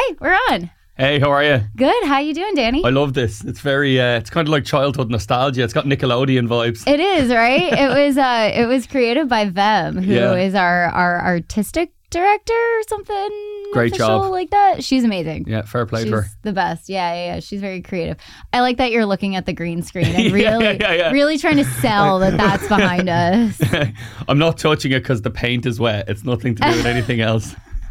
we're on. Hey, how are you? Good. How you doing, Danny? I love this. It's very, it's kind of like childhood nostalgia. It's got Nickelodeon vibes. It is, right? It was created by Vem, who is our artistic director or something. Great job. Like that. She's amazing. Yeah, fair play to her. She's the best. Yeah. She's very creative. I like that you're looking at the green screen and really trying to sell that that's behind us. I'm not touching it because the paint is wet. It's nothing to do with anything else.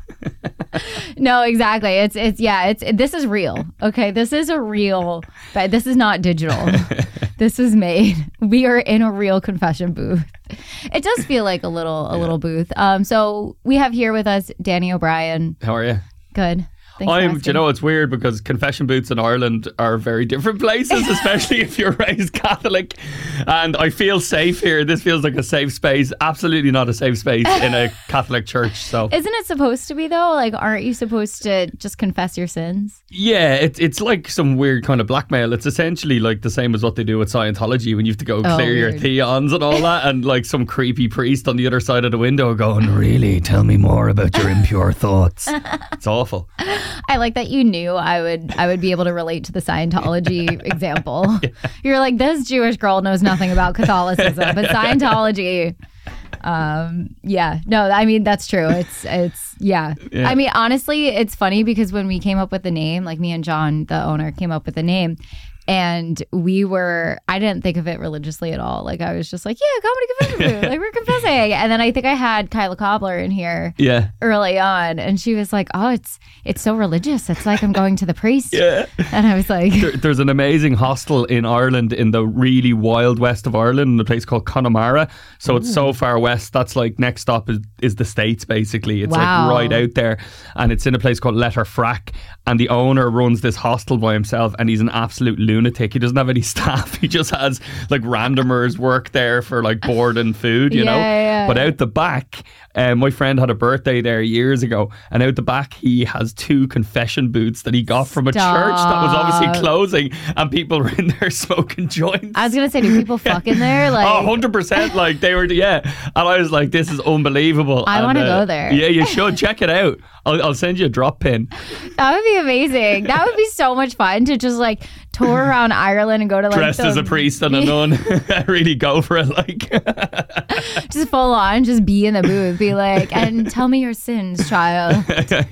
No, exactly. It's this is real. Okay, this is a real, but this is not digital. This is made. We are in a real confession booth. It does feel like a little booth. So we have here with us Danny O'Brien. How are you? Good. Do you know, it's weird because confession booths in Ireland are very different places, especially if you're raised Catholic. And I feel safe here. This feels like a safe space. Absolutely not a safe space in a Catholic church. So, isn't it supposed to be though? Like, aren't you supposed to just confess your sins? Yeah, it's like some weird kind of blackmail. It's essentially like the same as what they do with Scientology when you have to go clear your theons and all that, and like some creepy priest on the other side of the window going, "Really, tell me more about your impure thoughts." It's awful. I like that you knew I would be able to relate to the Scientology example. Yeah. You're like, this Jewish girl knows nothing about Catholicism, but Scientology. No, I mean, that's true. It's yeah. I mean, honestly, it's funny because when we came up with the name, like me and John, the owner, came up with the name. And I didn't think of it religiously at all. Like, I was just like, yeah, comedy confession booth. Like, we're confessing. And then I think I had Kyla Cobbler in here early on. And she was like, oh, it's so religious. It's like I'm going to the priest. Yeah. And I was like... There's an amazing hostel in Ireland, in the really wild west of Ireland, in a place called Connemara. So it's so far west. That's like next stop is the States, basically. It's like right out there. And it's in a place called Letterfrack. And the owner runs this hostel by himself, and he's an absolute lunatic. He doesn't have any staff. He just has like randomers work there for like board and food, you know. Yeah. But out the back, my friend had a birthday there years ago, and out the back he has 2 confession booths that he got from a church that was obviously closing, and people were in there smoking joints. I was gonna say, do people fuck in there? Like, 100%. Like they were, yeah. And I was like, this is unbelievable. I want to go there. Yeah, you should check it out. I'll send you a drop pin. That would be amazing. That would be so much fun to just like tour around Ireland and go to like dressed as a priest and a nun. Really go for it, like just full on, just be in the booth, be like, and tell me your sins, child.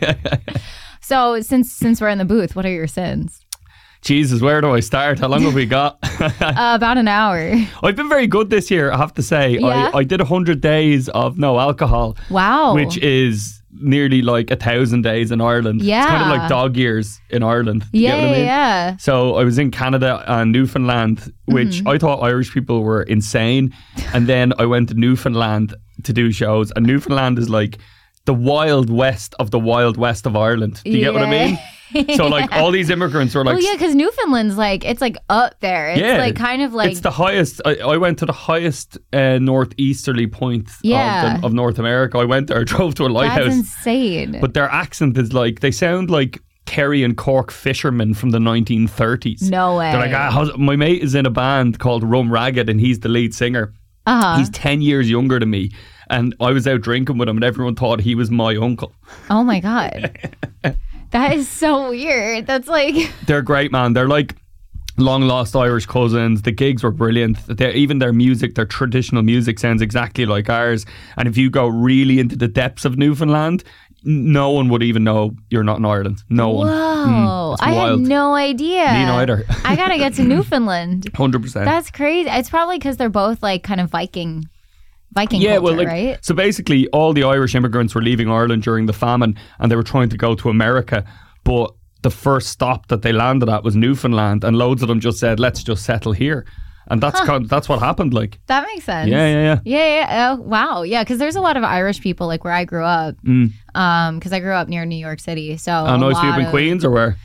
So since we're in the booth, what are your sins? Jesus, where do I start? How long have we got? About an hour. I've been very good this year, I have to say. Yeah? I did 100 days of no alcohol. Wow. Which is nearly like 1,000 days in Ireland. Yeah. It's kind of like dog years in Ireland. You get what I mean? Yeah. So I was in Canada and Newfoundland, which I thought Irish people were insane. And then I went to Newfoundland to do shows. And Newfoundland is like the wild west of Ireland. Do you get what I mean? So like all these immigrants were like, because Newfoundland's like, it's like up there. It's like kind of like, it's the highest. I went to the highest northeasterly point of North America. I went there, I drove to a lighthouse. That's insane. But their accent is like, they sound like Kerry and Cork fishermen from the 1930s. No way. They're like, my mate is in a band called Rum Ragged and he's the lead singer. He's 10 years younger than me. And I was out drinking with him and everyone thought he was my uncle. Oh my God. That is so weird. That's like... They're great, man. They're like long lost Irish cousins. The gigs were brilliant. Even their music, their traditional music sounds exactly like ours. And if you go really into the depths of Newfoundland, no one would even know you're not in Ireland. No one. Whoa. I had no idea. Me neither. I gotta get to Newfoundland. 100%. That's crazy. It's probably because they're both like kind of Viking culture, right? So basically all the Irish immigrants were leaving Ireland during the famine and they were trying to go to America, but the first stop that they landed at was Newfoundland, and loads of them just said, let's just settle here. And that's what happened. Like, that makes sense. Yeah. Oh, wow. Yeah, because there's a lot of Irish people like where I grew up. Because I grew up near New York City. So I know. So you up in Queens or where?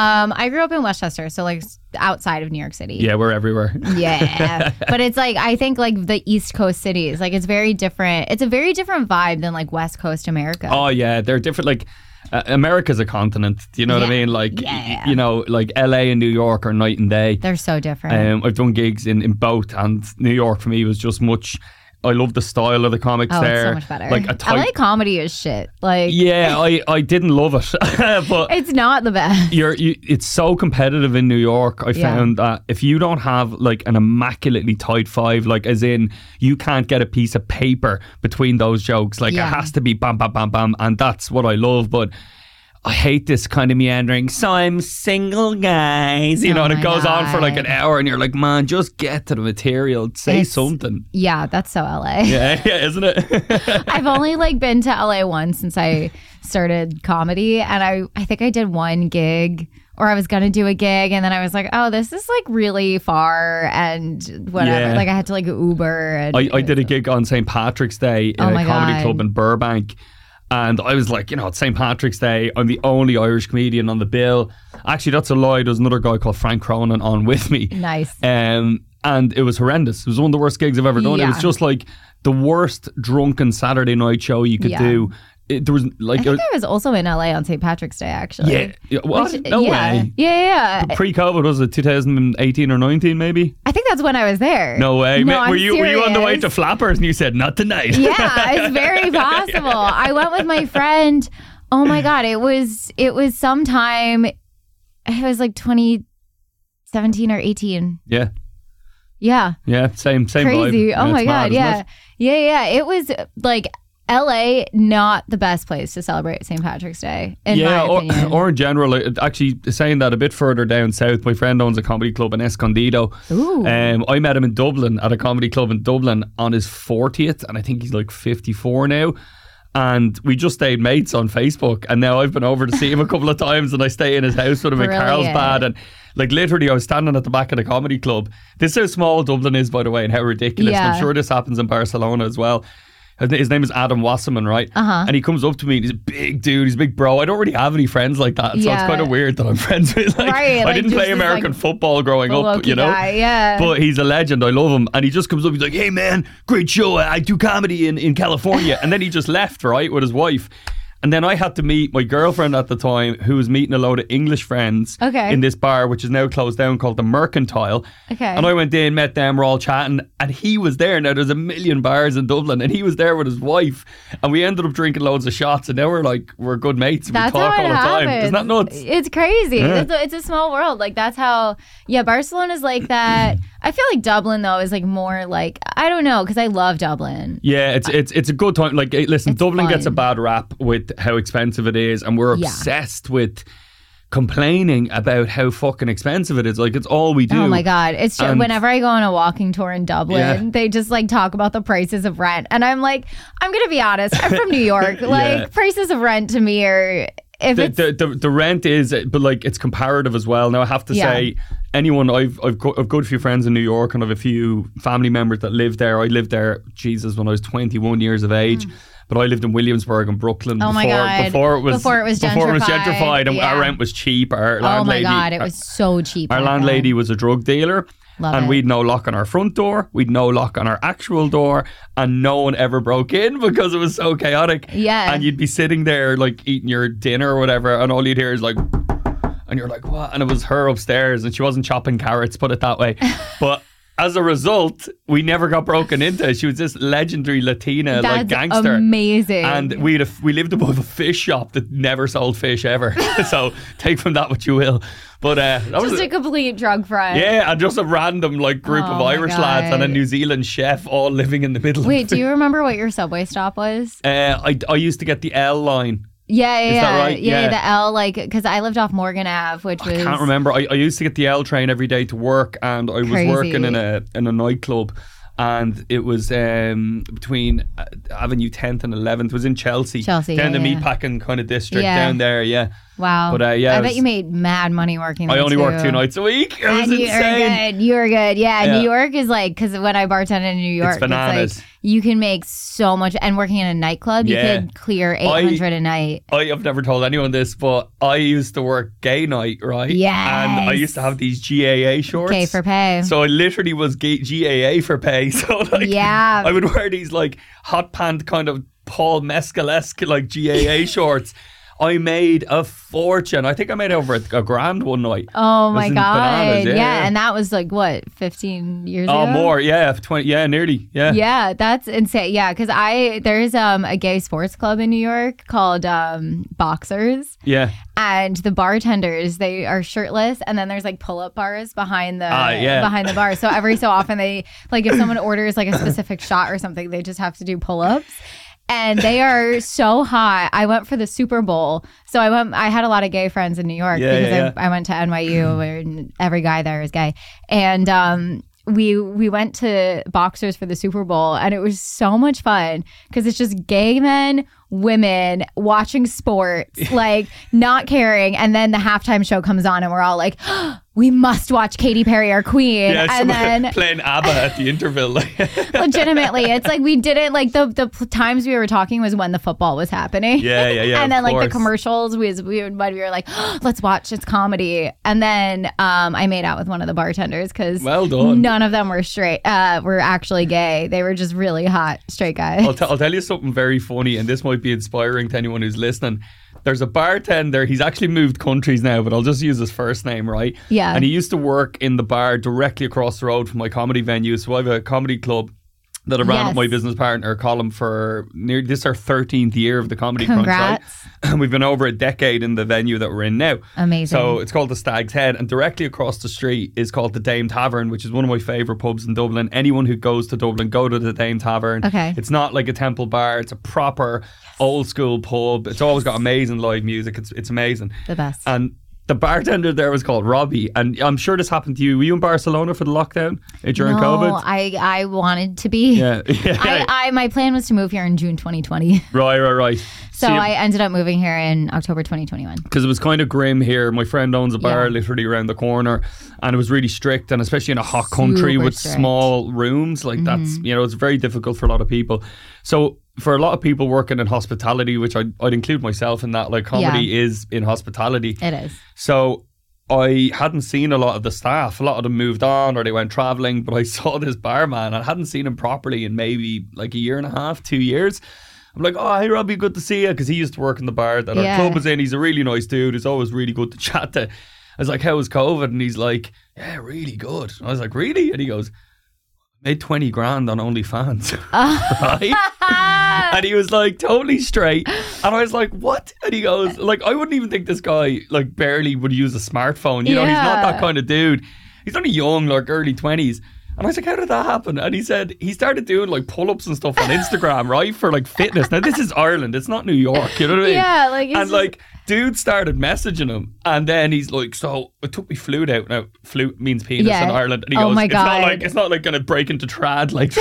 I grew up in Westchester, so like outside of New York City. Yeah, we're everywhere. Yeah. But it's like, I think like the East Coast cities, like it's very different. It's a very different vibe than like West Coast America. Oh yeah, they're different. Like America's a continent. Do you know what I mean? Like, you know, like LA and New York are night and day. They're so different. I've done gigs in both, and New York for me was just much I love the style of the comics there. It's so much better. Like LA comedy is shit. Like, yeah, I didn't love it, but it's not the best. It's so competitive in New York. I found that if you don't have like an immaculately tight five, like as in you can't get a piece of paper between those jokes. Like it has to be bam, bam, bam, bam, and that's what I love. But I hate this kind of meandering. So I'm single, guys. You know, and it goes on for like an hour, and you're like, man, just get to the material. Say something. Yeah, that's so LA. Yeah, isn't it? I've only like been to LA once since I started comedy, and I think I did one gig, or I was gonna do a gig, and then I was like, oh, this is like really far and whatever. Yeah. Like I had to like Uber. And I did a gig on St. Patrick's Day in a comedy club in Burbank. And I was like, it's St. Patrick's Day. I'm the only Irish comedian on the bill. Actually, that's a lie. There's another guy called Frank Cronin on with me. Nice. And it was horrendous. It was one of the worst gigs I've ever done. It was just like the worst drunken Saturday night show you could do. There was like I think I was also in LA on St. Patrick's Day, actually. Yeah. What? No way. Yeah. Pre-COVID, was it 2018 or 19 maybe? I think that's when I was there. No way. No, were you on the way to Flappers and you said, not tonight? Yeah, it's very possible. I went with my friend. Oh my God. It was sometime, it was like 2017 or 18. Yeah. Yeah. Yeah, same crazy. vibe. Oh my God. Mad, Yeah. Yeah. It was like LA, not the best place to celebrate St. Patrick's Day, in my opinion. Or in general, actually saying that a bit further down south, my friend owns a comedy club in Escondido. Ooh. I met him in Dublin at a comedy club in Dublin on his 40th, and I think he's like 54 now. And we just stayed mates on Facebook, and now I've been over to see him a couple of times, and I stay in his house with him in Carlsbad, and like literally I was standing at the back of the comedy club. This is how small Dublin is, by the way, and how ridiculous. And I'm sure this happens in Barcelona as well. His name is Adam Wasserman, right? And he comes up to me and he's a big dude, he's a big bro. I don't really have any friends like that, so it's kind of weird that I'm friends with. Like, I didn't play American football growing up, you know? But he's a legend, I love him. And he just comes up, he's like, hey man, great show, I do comedy in California. And then he just left, right, with his wife. And then I had to meet my girlfriend at the time, who was meeting a load of English friends in this bar, which is now closed down, called the Mercantile. And I went in, met them, we're all chatting, and he was there. Now, there's a million bars in Dublin, and he was there with his wife. And we ended up drinking loads of shots, and now we're good mates. And we talk all the time. Isn't that nuts? It's crazy. Yeah. It's a small world. Like, that's how, Barcelona's like that. I feel like Dublin, though, is like more like, I don't know, because I love Dublin. Yeah, it's a good time. Like, listen, Dublin gets a bad rap with how expensive it is, and we're obsessed with complaining about how fucking expensive it is. Like, it's all we do. Oh my God. It's just, whenever I go on a walking tour in Dublin, they just like talk about the prices of rent. And I'm like, I'm going to be honest, I'm from New York. Like, prices of rent to me are... The rent is, but like it's comparative as well. Now I have to say, anyone I've got a few friends in New York, and I've a few family members that live there. I lived there, Jesus, when I was 21 years of age. But I lived in Williamsburg and Brooklyn before it was gentrified, and our rent was cheap. Our landlady, oh my God, it was so cheap. Our landlady was a drug dealer. We'd no lock on our front door, we'd no lock on our actual door, and no one ever broke in because it was so chaotic. And you'd be sitting there like eating your dinner or whatever, and all you'd hear is like, and you're like, what? And it was her upstairs, and she wasn't chopping carrots, put it that way. But as a result, we never got broken into. She was this legendary Latina like gangster. Amazing. And we lived above a fish shop that never sold fish ever. So take from that what you will. But that was a complete drug front. Yeah, and just a random like group of Irish lads and a New Zealand chef all living in the middle. Wait, do you remember what your subway stop was? I used to get the L line. Yeah. Is that right? Yeah, the L, like, because I lived off Morgan Ave, which was... I can't remember. I used to get the L train every day to work, and I was working in a nightclub, and it was between Avenue 10th and 11th. It was in Chelsea. Down the meatpacking kind of district down there, Wow. But I bet you made mad money working there. I only worked 2 nights a week. It was insane. You were good. Yeah, New York is like, because when I bartended in New York, it's bananas. It's like, you can make so much, and working in a nightclub, you could clear 800 a night. I have never told anyone this, but I used to work gay night, right? Yes. And I used to have these GAA shorts. Gay for pay. So I literally was GAA for pay. So like, I would wear these like hot pant kind of Paul Mescal-esque like GAA shorts. I made a fortune. I think I made over a grand one night. Oh my God. Bananas. Yeah. And that was like, what, 15 years ago? Oh, more. Yeah. 20. Yeah, nearly. Yeah. Yeah. That's insane. Yeah. Because there's a gay sports club in New York called Boxers. Yeah. And the bartenders, they are shirtless, and then there's like pull-up bars behind the bar. So every so often they, like, if someone orders like a specific shot or something, they just have to do pull-ups. And they are so hot. I went for the Super Bowl. So I had a lot of gay friends in New York because I went to NYU where every guy there is gay. And we went to Boxers for the Super Bowl, and it was so much fun because it's just gay men, women watching sports, like not caring. And then the halftime show comes on and we're all like, oh, we must watch Katy Perry, our queen. Yeah, and then playing ABBA at the interval. Legitimately, it's like we didn't like the times we were talking was when the football was happening. Yeah. And then like the commercials we were like, oh, let's watch, it's comedy. And then I made out with one of the bartenders because none of them were straight, were actually gay. They were just really hot straight guys. I'll tell you something very funny, and this might be inspiring to anyone who's listening. There's a bartender, he's actually moved countries now, but I'll just use his first name, right? Yeah. And he used to work in the bar directly across the road from my comedy venue. So I have a comedy club that I ran with my business partner, Colin, for this is our 13th year of the Comedy Crunch, right? And we've been over a decade in the venue that we're in now. Amazing. So it's called the Stag's Head, and directly across the street is called the Dame Tavern, which is one of my favourite pubs in Dublin. Anyone who goes to Dublin, go to the Dame Tavern. Okay. It's not like a temple bar. It's a proper old school pub. It's always got amazing live music. It's amazing. The best. And the bartender there was called Robbie, and I'm sure this happened to you. Were you in Barcelona for the lockdown during COVID? No, I wanted to be. Yeah. My plan was to move here in June 2020. Right. So I ended up moving here in October 2021. Because it was kind of grim here. My friend owns a bar literally around the corner, and it was really strict, and especially in a hot country with small rooms, like that's, it's very difficult for a lot of people. So for a lot of people working in hospitality, which I'd include myself in that, like comedy is in hospitality. It is. So I hadn't seen a lot of the staff. A lot of them moved on or they went traveling, but I saw this barman. I hadn't seen him properly in maybe like a year and a half, 2 years. I'm like, oh, hey, Robbie, good to see you. Because he used to work in the bar that our club was in. He's a really nice dude. He's always really good to chat to. I was like, how was COVID? And he's like, yeah, really good. And I was like, really? And he goes, made 20 grand on OnlyFans. Right? And he was like totally straight. And I was like, what? And he goes, like, I wouldn't even think this guy like barely would use a smartphone. You know, he's not that kind of dude. He's only young, like early 20s. And I was like, how did that happen? And he said he started doing like pull-ups and stuff on Instagram, right? For like fitness. Now, this is Ireland. It's not New York. You know what I mean? Yeah. Like, and like, dude started messaging him. And then he's like, so I took my flute out. Now, flute means penis in Ireland. And he goes, my God. It's not like going to break into trad, like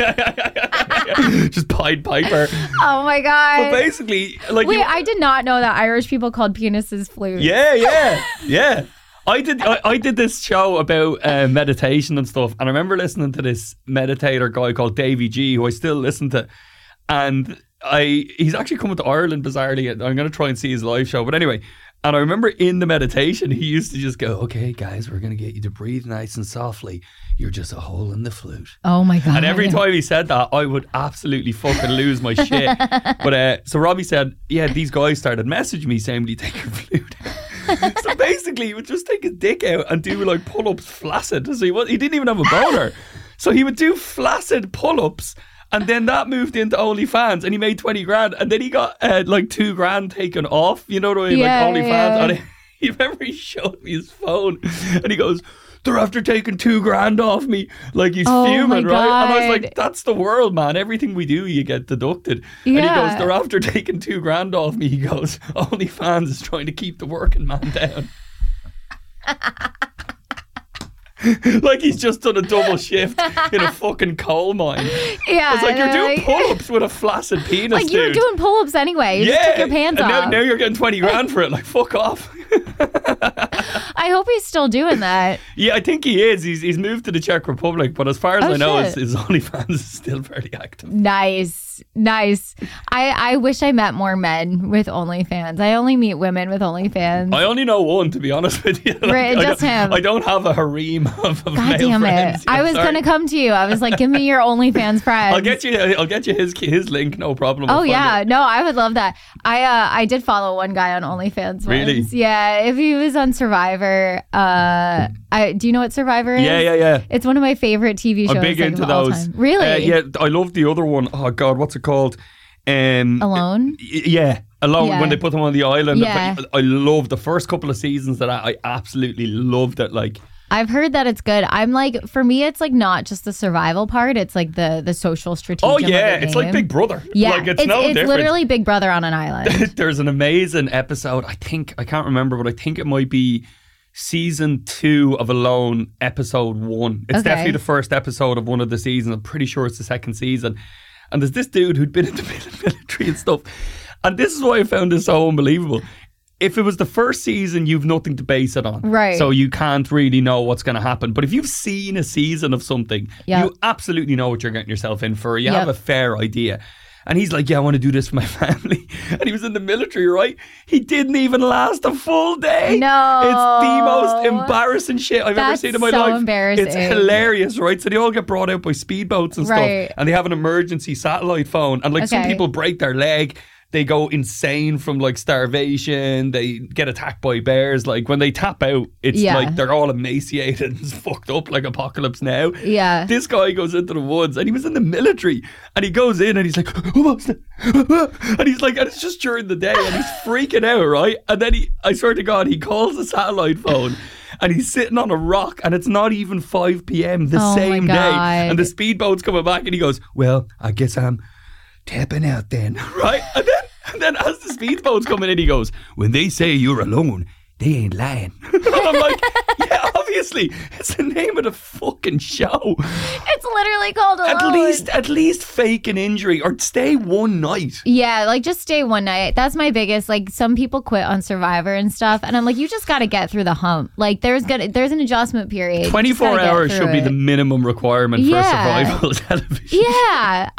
just Pied Piper. Oh my God. But basically, like. Wait, I did not know that Irish people called penises flutes. Yeah. I did this show about meditation and stuff, and I remember listening to this meditator guy called Davey G, who I still listen to, and he's actually coming to Ireland bizarrely. I'm going to try and see his live show, but anyway. And I remember in the meditation, he used to just go, okay, guys, we're going to get you to breathe nice and softly. You're just a hole in the flute. Oh, my God. And every time he said that, I would absolutely fucking lose my shit. But so Robbie said, yeah, these guys started messaging me saying, will you take your flute out? So basically, he would just take his dick out and do like pull-ups flaccid. So he didn't even have a boner. So he would do flaccid pull-ups. And then that moved into OnlyFans, and he made 20 grand. And then he got like 2 grand taken off, you know what I mean? Yeah, like OnlyFans. Yeah. And you remember he showed me his phone, and he goes, they're after taking 2 grand off me. Like he's fuming, right? And I was like, that's the world, man. Everything we do, you get deducted. Yeah. And he goes, they're after taking 2 grand off me. He goes, OnlyFans is trying to keep the working man down. Like he's just done a double shift in a fucking coal mine. Yeah. It's like you're doing pull-ups with a flaccid penis, like you were doing pull-ups anyway. You just took your pants off. Now you're getting 20 grand for it. Like, fuck off. I hope he's still doing that. Yeah, I think he is. He's moved to the Czech Republic, but as far as I know, his OnlyFans is still very active. Nice. Nice. I wish I met more men with OnlyFans. I only meet women with OnlyFans. I only know one, to be honest with you. Right, just him. I don't have a harem of God male damn friends. it. I was going to come to you. I was like, give me your OnlyFans friends. I'll get you his link, no problem. Oh, yeah. No, I would love that. I did follow one guy on OnlyFans once. Really? Yeah. If he was on Survivor, do you know what Survivor is? Yeah. It's one of my favorite TV shows. I'm big into those. Really? Yeah, I love the other one. Oh, God, what's it called? Alone? Yeah. Alone, when they put them on the island. Yeah. I love the first couple of seasons that I absolutely loved it. Like, I've heard that it's good. I'm like, for me, it's like not just the survival part. It's like the social strategic. Oh yeah, it's like Big Brother. Yeah, like, it's no different. Literally Big Brother on an island. There's an amazing episode. I can't remember, but I think it might be season 2 of Alone, episode 1. It's definitely the first episode of one of the seasons. I'm pretty sure it's the second season. And there's this dude who'd been in the military and stuff. And this is why I found this so unbelievable. If it was the first season, you've nothing to base it on. Right. So you can't really know what's going to happen. But if you've seen a season of something, you absolutely know what you're getting yourself in for. You have a fair idea. And he's like, yeah, I want to do this for my family. And he was in the military, right? He didn't even last a full day. No. It's the most embarrassing shit I've ever seen in my life. That's so embarrassing. It's hilarious, right? So they all get brought out by speedboats and stuff. And they have an emergency satellite phone. And like some people break their leg. They go insane from like starvation. They get attacked by bears. Like when they tap out, it's like they're all emaciated and fucked up like Apocalypse Now. Yeah. This guy goes into the woods and he was in the military and he goes in and he's like, and he's like, and it's just during the day and he's freaking out, right? And then I swear to God, he calls the satellite phone. And he's sitting on a rock and it's not even 5 p.m. the same day. And the speedboat's coming back and he goes, well, I guess I'm tapping out then, right? And then as the speedboat's coming in, he goes, when they say you're alone, they ain't lying. And I'm like, yeah, obviously. It's the name of the fucking show. It's literally called Alone. At least fake an injury or stay one night. Yeah, like just stay one night. That's my biggest, like some people quit on Survivor and stuff. And I'm like, you just got to get through the hump. Like there's an adjustment period. 24 hours should be the minimum requirement for survival television. Yeah.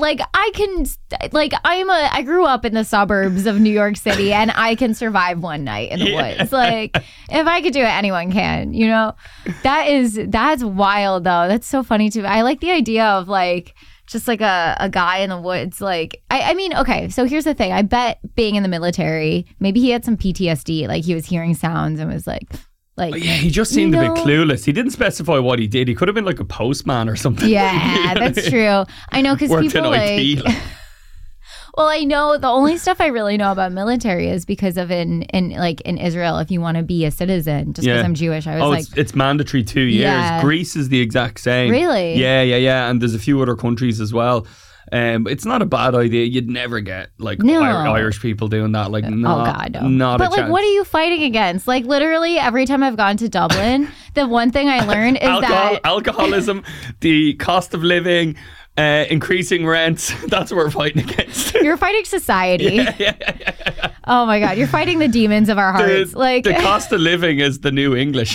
I grew up in the suburbs of New York City and I can survive one night in the woods. Like if I could do it, anyone can, you know? That's wild though. That's so funny too. I like the idea of like just like a guy in the woods. Like I mean, okay, so here's the thing. I bet being in the military, maybe he had some PTSD, like he was hearing sounds and was like yeah, he just seemed a bit clueless. He didn't specify what he did. He could have been like a postman or something. Yeah, that's true. I know, because people in IT, well, I know the only stuff I really know about military is because of in Israel, if you want to be a citizen, just because I'm Jewish, I was it's mandatory 2 years. Yeah. Greece is the exact same. Really? Yeah. And there's a few other countries as well. It's not a bad idea. You'd never get Irish people doing that. Like, no, oh God, no. Not but a chance. What are you fighting against? Like, literally, every time I've gone to Dublin, the one thing I learned is alcoholism, the cost of living, increasing rents. That's what we're fighting against. You're fighting society. Yeah. Oh my God, you're fighting the demons of our hearts. The cost of living is the new English.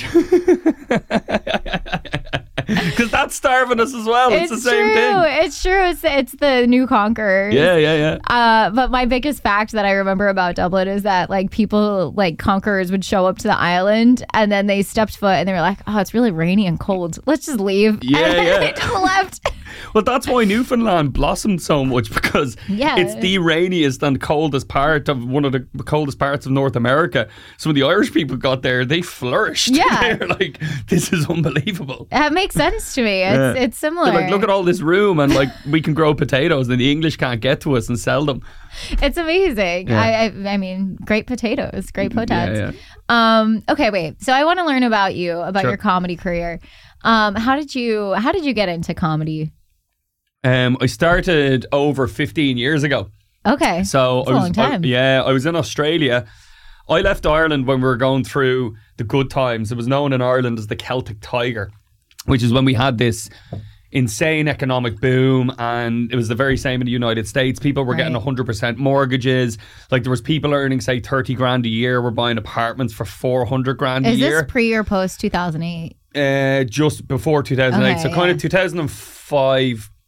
Because that's starving us as well. It's the same thing. It's true. It's the new conquerors. Yeah. But my biggest fact that I remember about Dublin is that like people, like conquerors, would show up to the island and then they stepped foot and they were like, oh, it's really rainy and cold. Let's just leave. Yeah. They just left. Well, that's why Newfoundland blossomed so much, because it's the rainiest and coldest part of one of the coldest parts of North America. So when the Irish people got there, they flourished. Yeah. They're like, this is unbelievable. That makes sense to me. It's similar. They're like, look at all this room and like we can grow potatoes and the English can't get to us and sell them. It's amazing. Yeah. I mean, great potatoes, great potats. Yeah. Okay, wait. So I want to learn about you, about your comedy career. How did you get into comedy? I started over 15 years ago. Okay. So that's a long time. I was in Australia. I left Ireland when we were going through the good times. It was known in Ireland as the Celtic Tiger, which is when we had this insane economic boom, and it was the very same in the United States. People were getting 100% mortgages. Like there was people earning say 30 grand a year were buying apartments for 400 grand a year. Is this pre or post 2008? Just before 2008. Okay, so kind of 2005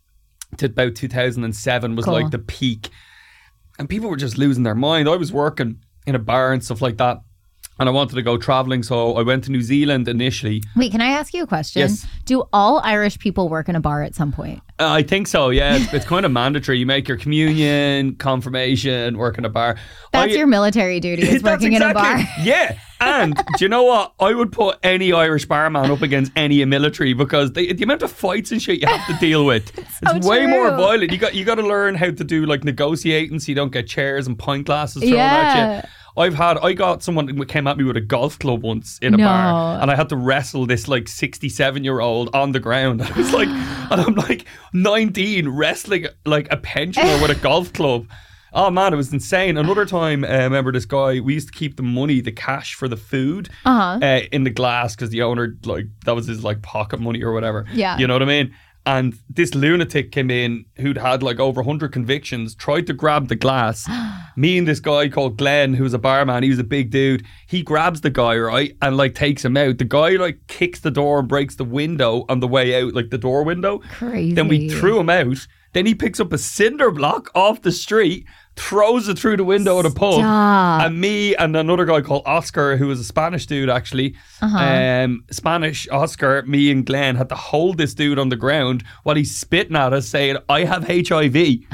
to about 2007 was Cool. like the peak. And people were just losing their mind. I was working in a bar and stuff like that. And I wanted to go traveling, so I went to New Zealand initially. Wait, can I ask you a question? Yes. Do all Irish people work in a bar at some point? I think so, yeah. It's kind of mandatory. You make your communion, confirmation, work in a bar. That's your military duty, is working in a bar. Yeah. And do you know what? I would put any Irish barman up against any military because the amount of fights and shit you have to deal with. It's way true. more violent. You got to learn how to do like negotiating so you don't get chairs and pint glasses thrown at you. I got someone who came at me with a golf club once in a bar, and I had to wrestle this like 67-year-old on the ground. I was like, and I'm like 19 wrestling like a pensioner with a golf club. Oh man, it was insane. Another time, I remember this guy, we used to keep the cash for the food in the glass because the owner, like, that was his like pocket money or whatever. Yeah. You know what I mean? And this lunatic came in who'd had like over 100 convictions, tried to grab the glass. Me and this guy called Glenn, who was a barman, he was a big dude. He grabs the guy, right? And like takes him out. The guy like kicks the door and breaks the window on the way out, like the door window. Crazy. Then we threw him out. Then he picks up a cinder block off the street, throws it through the window of the pub. Stop. And me and another guy called Oscar, who was a Spanish dude actually, Spanish Oscar, me and Glenn had to hold this dude on the ground while he's spitting at us saying, I have HIV.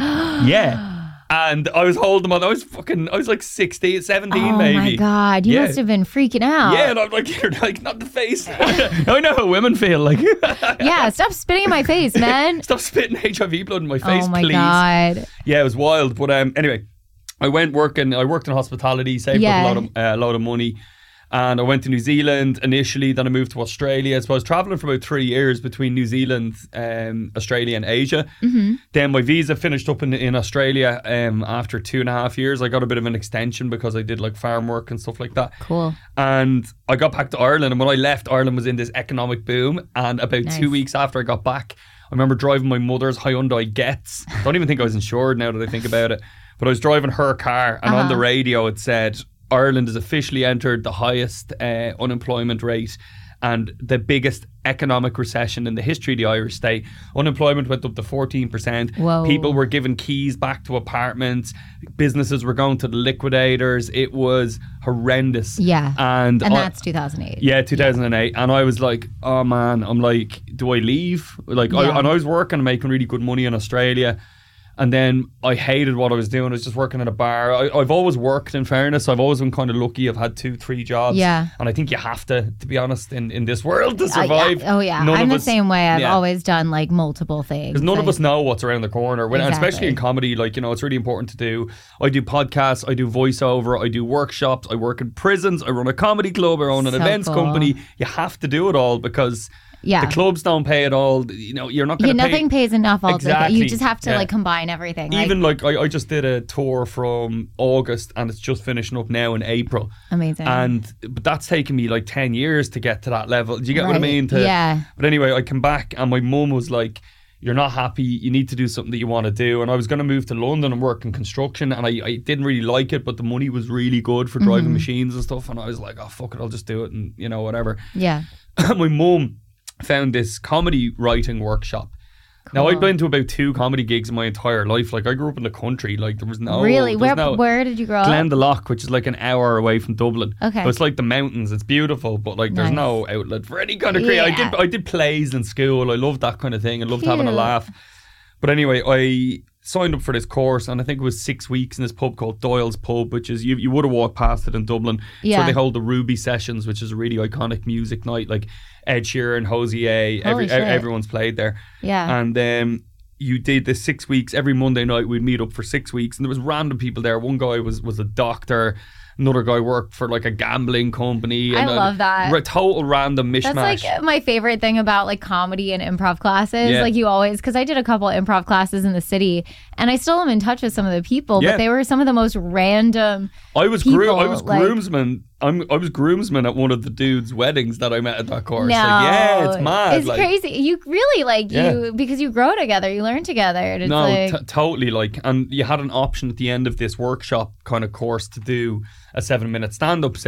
Yeah. And I was holding him on. I was like 16, 17 maybe. Oh my God. You must have been freaking out. Yeah, and I'm like, you're like, not the face. I know how women feel. Like, yeah, stop spitting in my face, man. Stop spitting HIV blood in my face, oh my please. God. Yeah, it was wild. But anyway, I worked in hospitality, saved up a lot of money. And I went to New Zealand initially, then I moved to Australia. So I was traveling for about 3 years between New Zealand, Australia and Asia. Mm-hmm. Then my visa finished up in Australia after 2.5 years. I got a bit of an extension because I did like farm work and stuff like that. Cool. And I got back to Ireland. And when I left, Ireland was in this economic boom. And about 2 weeks after I got back, I remember driving my mother's Hyundai Getz. Don't even think I was insured now that I think about it. But I was driving her car and on the radio it said, Ireland has officially entered the highest unemployment rate and the biggest economic recession in the history of the Irish state. Unemployment went up to 14%. Whoa. People were given keys back to apartments. Businesses were going to the liquidators. It was horrendous. Yeah. And that's 2008. Yeah, 2008. And I was like, oh man, I'm like, do I leave? Like, I was working and making really good money in Australia. And then I hated what I was doing. I was just working in a bar. I've always worked, in fairness. I've always been kind of lucky. I've had 2-3 jobs. Yeah. And I think you have to be honest, in this world to survive. Oh, yeah. I'm the same way. I've always done like multiple things. Because none of us know what's around the corner. Exactly. Especially in comedy, like, you know, it's really important to do. I do podcasts. I do voiceover. I do workshops. I work in prisons. I run a comedy club. I own an events company. You have to do it all because... Yeah. The clubs don't pay at all. You know, you're not going to pay. Nothing pays enough altogether. Exactly. You just have to like combine everything. Even like I just did a tour from August and it's just finishing up now in April. Amazing. But that's taken me like 10 years to get to that level. Do you get what I mean? Yeah. But anyway, I come back and my mum was like, you're not happy, you need to do something that you want to do. And I was going to move to London and work in construction and I didn't really like it, but the money was really good for driving machines and stuff. And I was like, oh fuck it, I'll just do it and you know, whatever. Yeah. My mum found this comedy writing workshop. Cool. Now I'd been to about 2 comedy gigs in my entire life. Like I grew up in the country. Like there was no really. Where did you grow up? Glendalough, which is like an hour away from Dublin. Okay, but it's like the mountains. It's beautiful, but like there's no outlet for any kind of creative. I did plays in school. I loved that kind of thing. I loved having a laugh. But anyway, I signed up for this course and I think it was 6 weeks in this pub called Doyle's Pub, which is you would have walked past it in Dublin. So they hold the Ruby Sessions, which is a really iconic music night. Like Ed Sheeran, Hosier, everyone's played there. Yeah. And you did this 6 weeks. Every Monday night we'd meet up for 6 weeks and there was random people there. One guy was a doctor. Another guy worked for like a gambling company. I love that. Total random mishmash. That's like my favorite thing about like comedy and improv classes. Yeah. Like you always, because I did a couple improv classes in the city and I still am in touch with some of the people, but they were some of the most random people. I was groomsman. I was groomsman at one of the dudes' weddings that I met at that course. No, like, it's mad. It's crazy. You really you because you grow together, you learn together. And it's totally like, and you had an option at the end of this workshop kind of course to do a 7-minute stand-up set.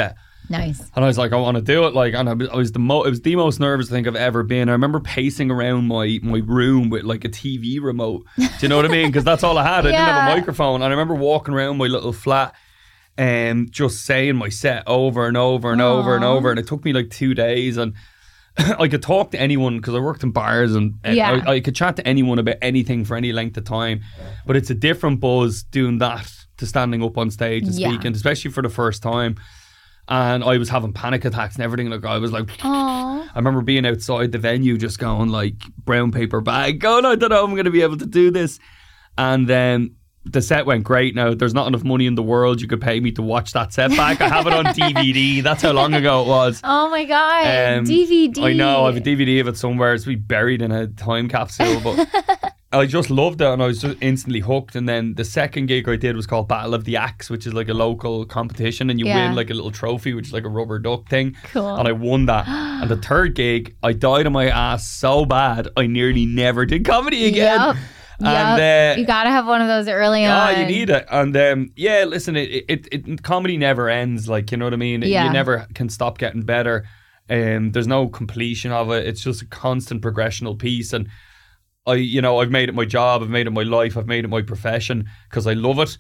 Nice. And I was like, I want to do it. Like, and it was the most nervous I think I've ever been. I remember pacing around my room with like a TV remote. Do you know what I mean? Because that's all I had. I didn't have a microphone. And I remember walking around my little flat and just saying my set over and over and over and over. And it took me like 2 days. And I could talk to anyone because I worked in bars, and I could chat to anyone about anything for any length of time. But it's a different buzz doing that to standing up on stage and speaking, especially for the first time. And I was having panic attacks and everything. Like, I was like, I remember being outside the venue just going like brown paper bag, going, I don't know if I'm going to be able to do this. And then the set went great. Now, there's not enough money in the world you could pay me to watch that set back. I have it on DVD. That's how long ago it was. Oh my God. DVD. I know. I have a DVD of it somewhere. It's buried in a time capsule. But I just loved it, and I was just instantly hooked. And then the second gig I did was called Battle of the Axe, which is like a local competition, and you win like a little trophy, which is like a rubber duck thing. Cool. And I won that. And the third gig, I died on my ass so bad I nearly never did comedy again. Yep. And you gotta have one of those early on. Oh, you need it. And listen, it comedy never ends. Like, you know what I mean? You never can stop getting better. There's no completion of it. It's just a constant progressional piece. And I've made it my job. I've made it my life. I've made it my profession because I love it.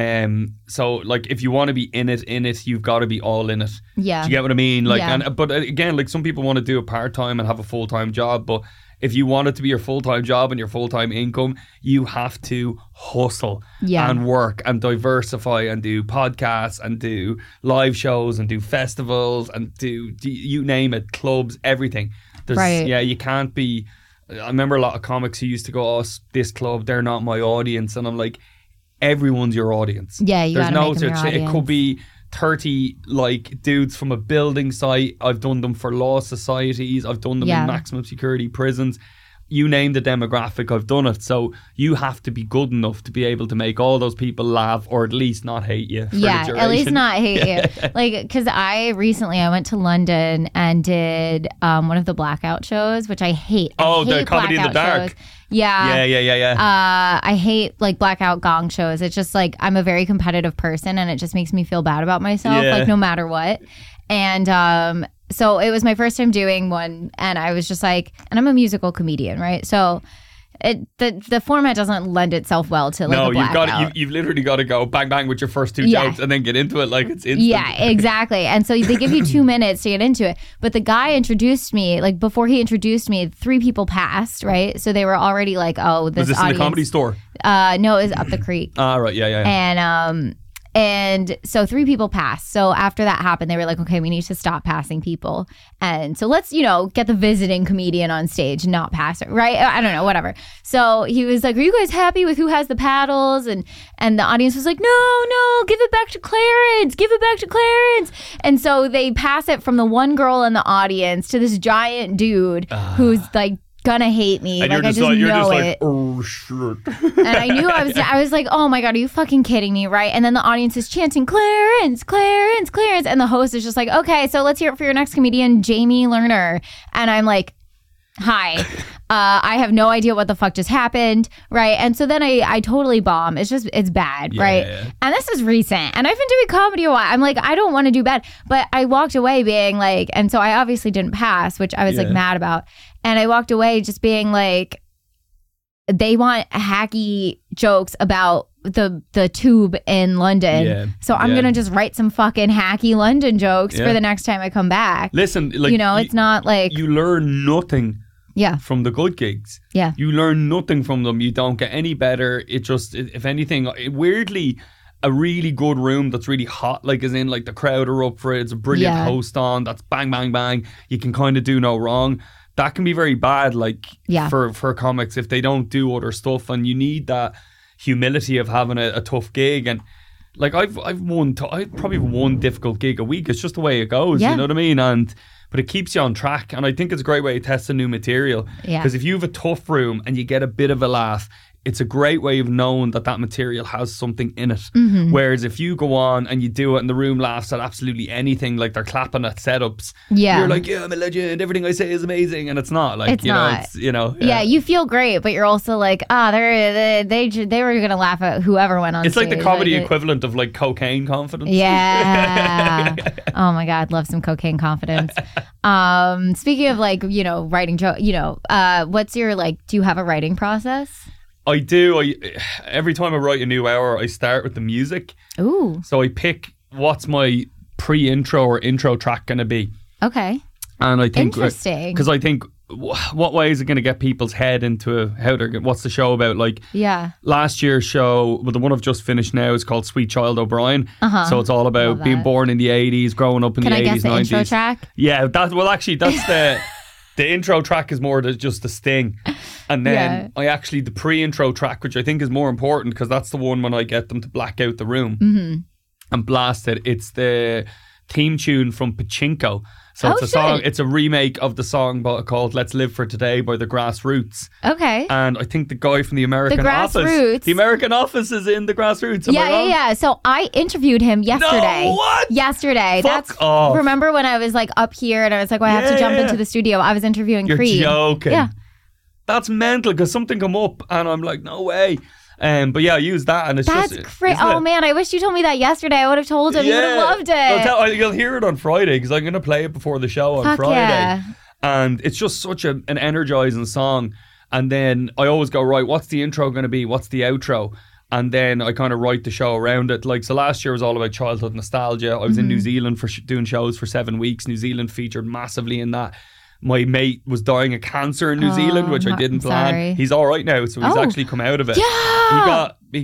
So like, if you want to be in it, you've got to be all in it. Yeah. Do you get what I mean? Like, but again, like, some people want to do it part-time and have a full-time job, but if you want it to be your full-time job and your full-time income, you have to hustle and work and diversify and do podcasts and do live shows and do festivals and do you name it, clubs, everything. You can't be. I remember a lot of comics who used to go, oh, this club, they're not my audience. And I'm like, everyone's your audience. Yeah, you gotta make them your audience. It could be 30 like dudes from a building site. I've done them for law societies. I've done them in maximum security prisons. You name the demographic, I've done it. So you have to be good enough to be able to make all those people laugh, or at least not hate you. At least not hate you. Like, because I went to London and did one of the Blackout shows, which I hate. I hate the Comedy in the Dark. Shows. Yeah. I hate like blackout gong shows. It's just like, I'm a very competitive person, and it just makes me feel bad about myself, like no matter what. And so it was my first time doing one, and I was just like, and I'm a musical comedian, right? So the format doesn't lend itself well to like a blackout. You've literally got to go bang bang with your first two jokes and then get into it like it's instant. Yeah, exactly. And so they give you 2 minutes to get into it. But the guy introduced me, like before he introduced me, 3 people passed, right? So they were already like, oh, this audience. Was this in the Comedy Store? No, it was up the creek. Right, yeah. And so 3 people passed. So after that happened, they were like, okay, we need to stop passing people. And so let's, get the visiting comedian on stage and not pass it, right? I don't know, whatever. So he was like, are you guys happy with who has the paddles? And the audience was like, no, give it back to Clarence. And so they pass it from the one girl in the audience to this giant dude who's like, gonna hate me. And like, I just know it. Oh shit. And I knew I was like, oh my God, are you fucking kidding me, right? And then the audience is chanting Clarence. And the host is just like, okay, so let's hear it for your next comedian, Jamie Lerner. And I'm like, hi. I have no idea what the fuck just happened, right? And so then I totally bomb. It's bad, right? Yeah. And this is recent. And I've been doing comedy a while. I'm like, I don't want to do bad. But I walked away being like, and so I obviously didn't pass, which I was like mad about. And I walked away just being like, they want hacky jokes about the tube in London. Yeah. So I'm going to just write some fucking hacky London jokes for the next time I come back. Listen, like, it's not like... You learn nothing from the good gigs. Yeah. You learn nothing from them. You don't get any better. It just, if anything, weirdly, a really good room that's really hot, like as in like the crowd are up for it. It's a brilliant host on. That's bang, bang, bang. You can kind of do no wrong. That can be very bad, like for comics if they don't do other stuff, and you need that humility of having a tough gig. And like I've probably one difficult gig a week. It's just the way it goes. You know what I mean? But it keeps you on track, and I think it's a great way to test a new material. Because if you have a tough room and you get a bit of a laugh, it's a great way of knowing that material has something in it. Whereas if you go on and you do it and the room laughs at absolutely anything, like they're clapping at setups, you're like, yeah, I'm a legend, everything I say is amazing, and it's not. Like, yeah, you feel great, but you're also like, they were gonna laugh at whoever went on It's stage. like the comedy equivalent of like cocaine confidence. Yeah. Oh my God, love some cocaine confidence. Speaking of like, writing jokes, what's your do you have a writing process? I do. Every time I write a new hour, I start with the music. Ooh. So I pick what's my pre-intro or intro track going to be. Okay. And I think interesting, because I think what way is it going to get people's head into what's the show about? Like, last year's show, the one I've just finished now, is called Sweet Child O'Brien. So it's all about being born in the 80s, growing up in the 80s, 90s. Can I guess the intro track? Yeah, that's the intro track is more just the sting. And then the pre-intro track, which I think is more important because that's the one when I get them to black out the room and blast it. It's the theme tune from Pachinko. So it's a song. It's a remake of the song called "Let's Live for Today" by the Grassroots. Okay. And I think the guy from the American Office is in the Grassroots. Yeah. So I interviewed him yesterday. No, what? Yesterday. Fuck off. Remember when I was like up here and I was like, well, I have to jump into the studio. I was interviewing Creed. You're joking. Yeah. That's mental because something come up and I'm like, no way. But yeah, I use that and it's that's great. Oh man, I wish you told me that yesterday. I would have told him. You would have loved it. You'll hear it on Friday because I'm going to play it before the show on Friday. Yeah. And it's just such an energizing song. And then I always go, right, what's the intro going to be? What's the outro? And then I kind of write the show around it. So last year was all about childhood nostalgia. I was in New Zealand for doing shows for 7 weeks. New Zealand featured massively in that. My mate was dying of cancer in New Zealand, which I didn't plan. Sorry. He's all right now, so he's actually come out of it. Yeah. He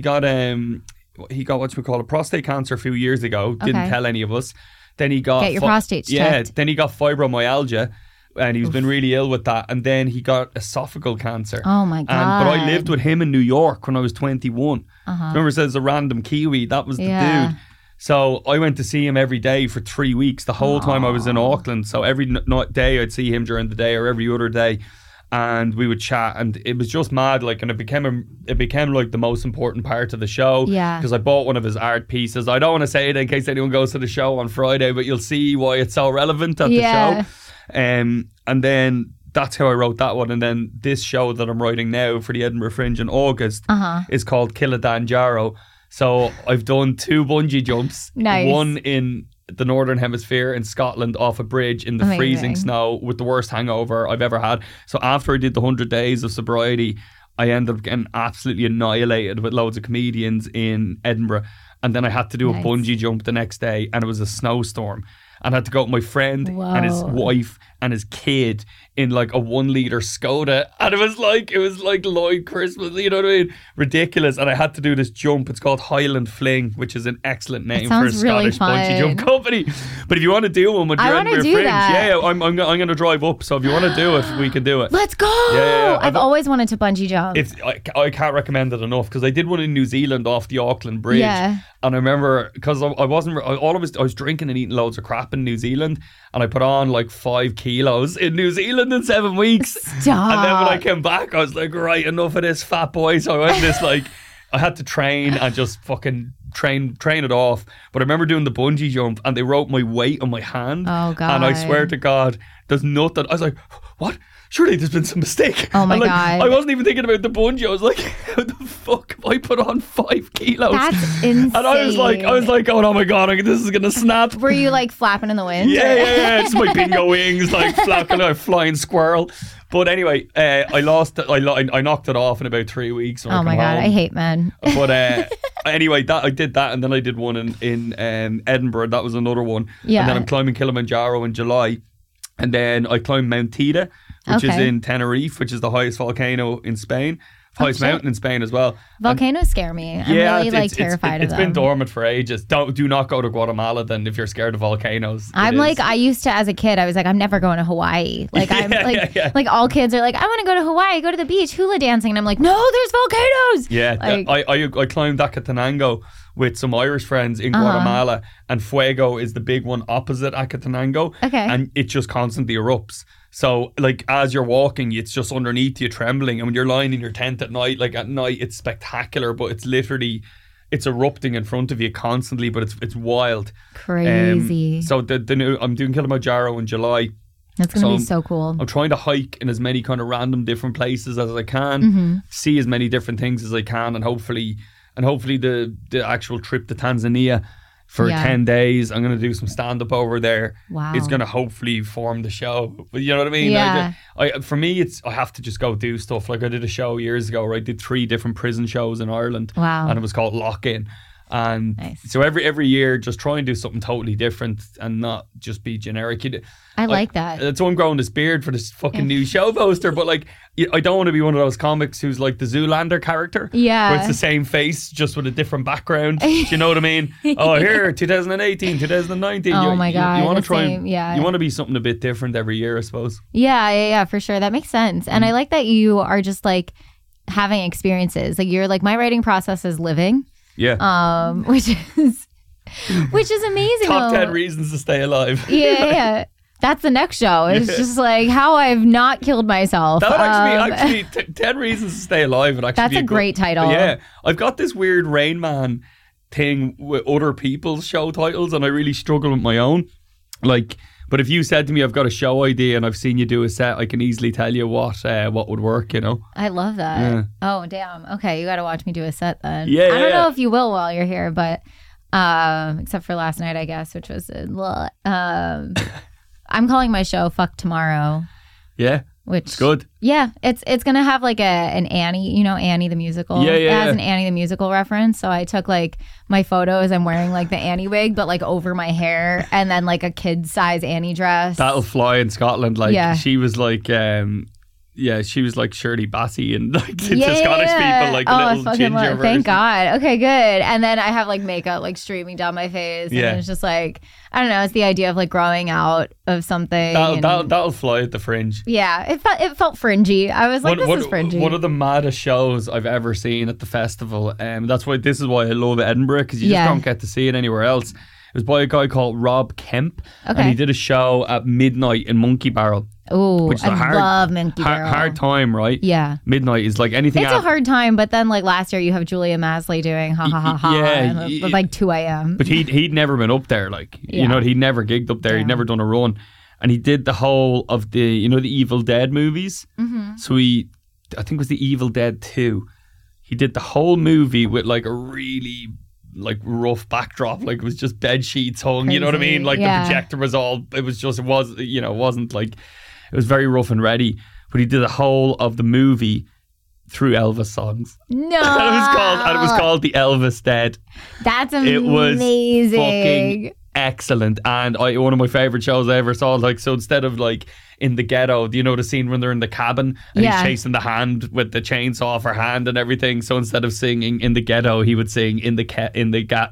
got what we call a prostate cancer a few years ago. Didn't tell any of us. Then he got get your prostate checked. Yeah. Then he got fibromyalgia, and he's been really ill with that. And then he got esophageal cancer. Oh my God. But I lived with him in New York when I was 21. Remember, it says a random Kiwi. That was the dude. So I went to see him every day for 3 weeks, the whole time I was in Auckland. So every day I'd see him during the day or every other day, and we would chat, and it was just mad. And it became like the most important part of the show. Yeah. Because I bought one of his art pieces. I don't want to say it in case anyone goes to the show on Friday, but you'll see why it's so relevant at the show. And then that's how I wrote that one. And then this show that I'm writing now for the Edinburgh Fringe in August is called Kilimanjaro. So I've done 2 bungee jumps. Nice. One in the Northern Hemisphere in Scotland off a bridge in the freezing snow with the worst hangover I've ever had. So after I did the 100 days of sobriety, I ended up getting absolutely annihilated with loads of comedians in Edinburgh. And then I had to do a bungee jump the next day, and it was a snowstorm. And I had to go with my friend and his wife and his kid in like a 1 litre Skoda, and it was like Lloyd Christmas, you know what I mean? Ridiculous. And I had to do this jump. It's called Highland Fling, which is an excellent name for a Scottish bungee jump company. But if you want to do one with your Edinburgh Fringe, I'm going to drive up. So if you want to do it, we can do it. Let's go. Yeah. I've always wanted to bungee jump. I can't recommend it enough because I did one in New Zealand off the Auckland Bridge. Yeah. And I remember because I was drinking and eating loads of crap in New Zealand, and I put on like 5 kilos in New Zealand in 7 weeks. Stop. And then when I came back, I was like, right, enough of this, fat boy. So I went this I had to train and just fucking train it off. But I remember doing the bungee jump, and they wrote my weight on my hand. Oh God. And I swear to God, there's nothing. I was like, what? Surely there's been some mistake. Oh my God. I wasn't even thinking about the bungee. I was like, how the fuck have I put on 5 kilos? That's insane. And I was like, going, oh my God, this is going to snap. Were you like flapping in the wind? Yeah. It's my bingo wings, like flapping like a flying squirrel. But anyway, I lost it. I knocked it off in about 3 weeks. Oh my God, I hate men. But anyway, I did that, and then I did one in Edinburgh. That was another one. Yeah. And then I'm climbing Kilimanjaro in July. And then I climbed Mount Teide, which is in Tenerife, which is the highest volcano in Spain. Highest mountain in Spain as well. Volcanoes scare me. I'm really terrified of them. It's been dormant for ages. Do not go to Guatemala then if you're scared of volcanoes. I used to, as a kid, I was like, I'm never going to Hawaii. Like like all kids are like, I want to go to Hawaii, go to the beach, hula dancing, and I'm like, no, there's volcanoes. Yeah, I climbed Acatenango, with some Irish friends in Guatemala, and Fuego is the big one opposite Acatenango, and it just constantly erupts. So, like, as you're walking, it's just underneath you trembling, and when you're lying in your tent at night, like at night, it's spectacular, but it's literally, it's erupting in front of you constantly, but it's wild. Crazy. So the new, I'm doing Kilimanjaro in July. That's going to be so cool. I'm trying to hike in as many kind of random different places as I can, see as many different things as I can, and hopefully the actual trip to Tanzania for 10 days, I'm going to do some stand-up over there. Wow. It's going to hopefully form the show. But you know what I mean? Yeah. For me, I have to just go do stuff. Like I did a show years ago where I did 3 different prison shows in Ireland. Wow. And it was called Lock-In. And so every year, just try and do something totally different and not just be generic. I like that. That's why I'm growing this beard for this fucking new show poster. But like, I don't want to be one of those comics who's like the Zoolander character. Yeah. Where it's the same face, just with a different background. Do you know what I mean? Oh, here, 2018, 2019. Oh my God. You want to try you want to be something a bit different every year, I suppose. Yeah, for sure. That makes sense. And I like that you are just like having experiences. Like you're like, my writing process is living. Yeah. Which is amazing. Top 10 reasons to stay alive. Yeah. That's the next show. It's just like how I've not killed myself. That would actually 10 reasons to stay alive would actually that's be a great title. Yeah. I've got this weird Rain Man thing with other people's show titles, and I really struggle with my own. Like, but if you said to me, I've got a show idea and I've seen you do a set, I can easily tell you what would work, you know? I love that. Yeah. Oh, damn. Okay, you got to watch me do a set then. Yeah, I don't know if you will while you're here, but except for last night, I guess, which was I'm calling my show Fuck Tomorrow. Yeah. Which it's good. Yeah, it's gonna have like an Annie, you know, Annie the musical. Yeah. It has an Annie the musical reference. So I took like my photos. I'm wearing like the Annie wig, but like over my hair, and then like a kid size Annie dress. That'll fly in Scotland. Like she was like, she was like Shirley Bassey and like the Scottish people, like the little ginger version. Thank God. Okay, good. And then I have like makeup like streaming down my face. And it's just like, I don't know. It's the idea of like growing out of something. That'll fly at the Fringe. Yeah, it felt fringy. I was like, this is fringy. One of the maddest shows I've ever seen at the festival. This is why I love Edinburgh, because you just don't get to see it anywhere else. It was by a guy called Rob Kemp, and he did a show at midnight in Monkey Barrel. Oh, I love Monkey Barrel. Hard time, right? Yeah. Midnight is like anything. It's a hard time, but then like last year you have Julia Masley doing ha ha ha ha. Yeah, like 2 a.m. But he'd never been up there, like you know, he'd never gigged up there. Yeah. He'd never done a run, and he did the whole of the the Evil Dead movies. Mm-hmm. So I think it was the Evil Dead 2. He did the whole movie with like a really like rough backdrop, like it was just bed sheets hung. Crazy. You know what I mean? Like the projector was all. It wasn't like. It was very rough and ready, but he did the whole of the movie through Elvis songs. No, and it was called The Elvis Dead. That's amazing. It was fucking excellent, and one of my favorite shows I ever saw. Like, so instead of like in the ghetto, do you know the scene when they're in the cabin and he's chasing the hand with the chainsaw off her hand and everything? So instead of singing in the ghetto, he would sing in the cabin.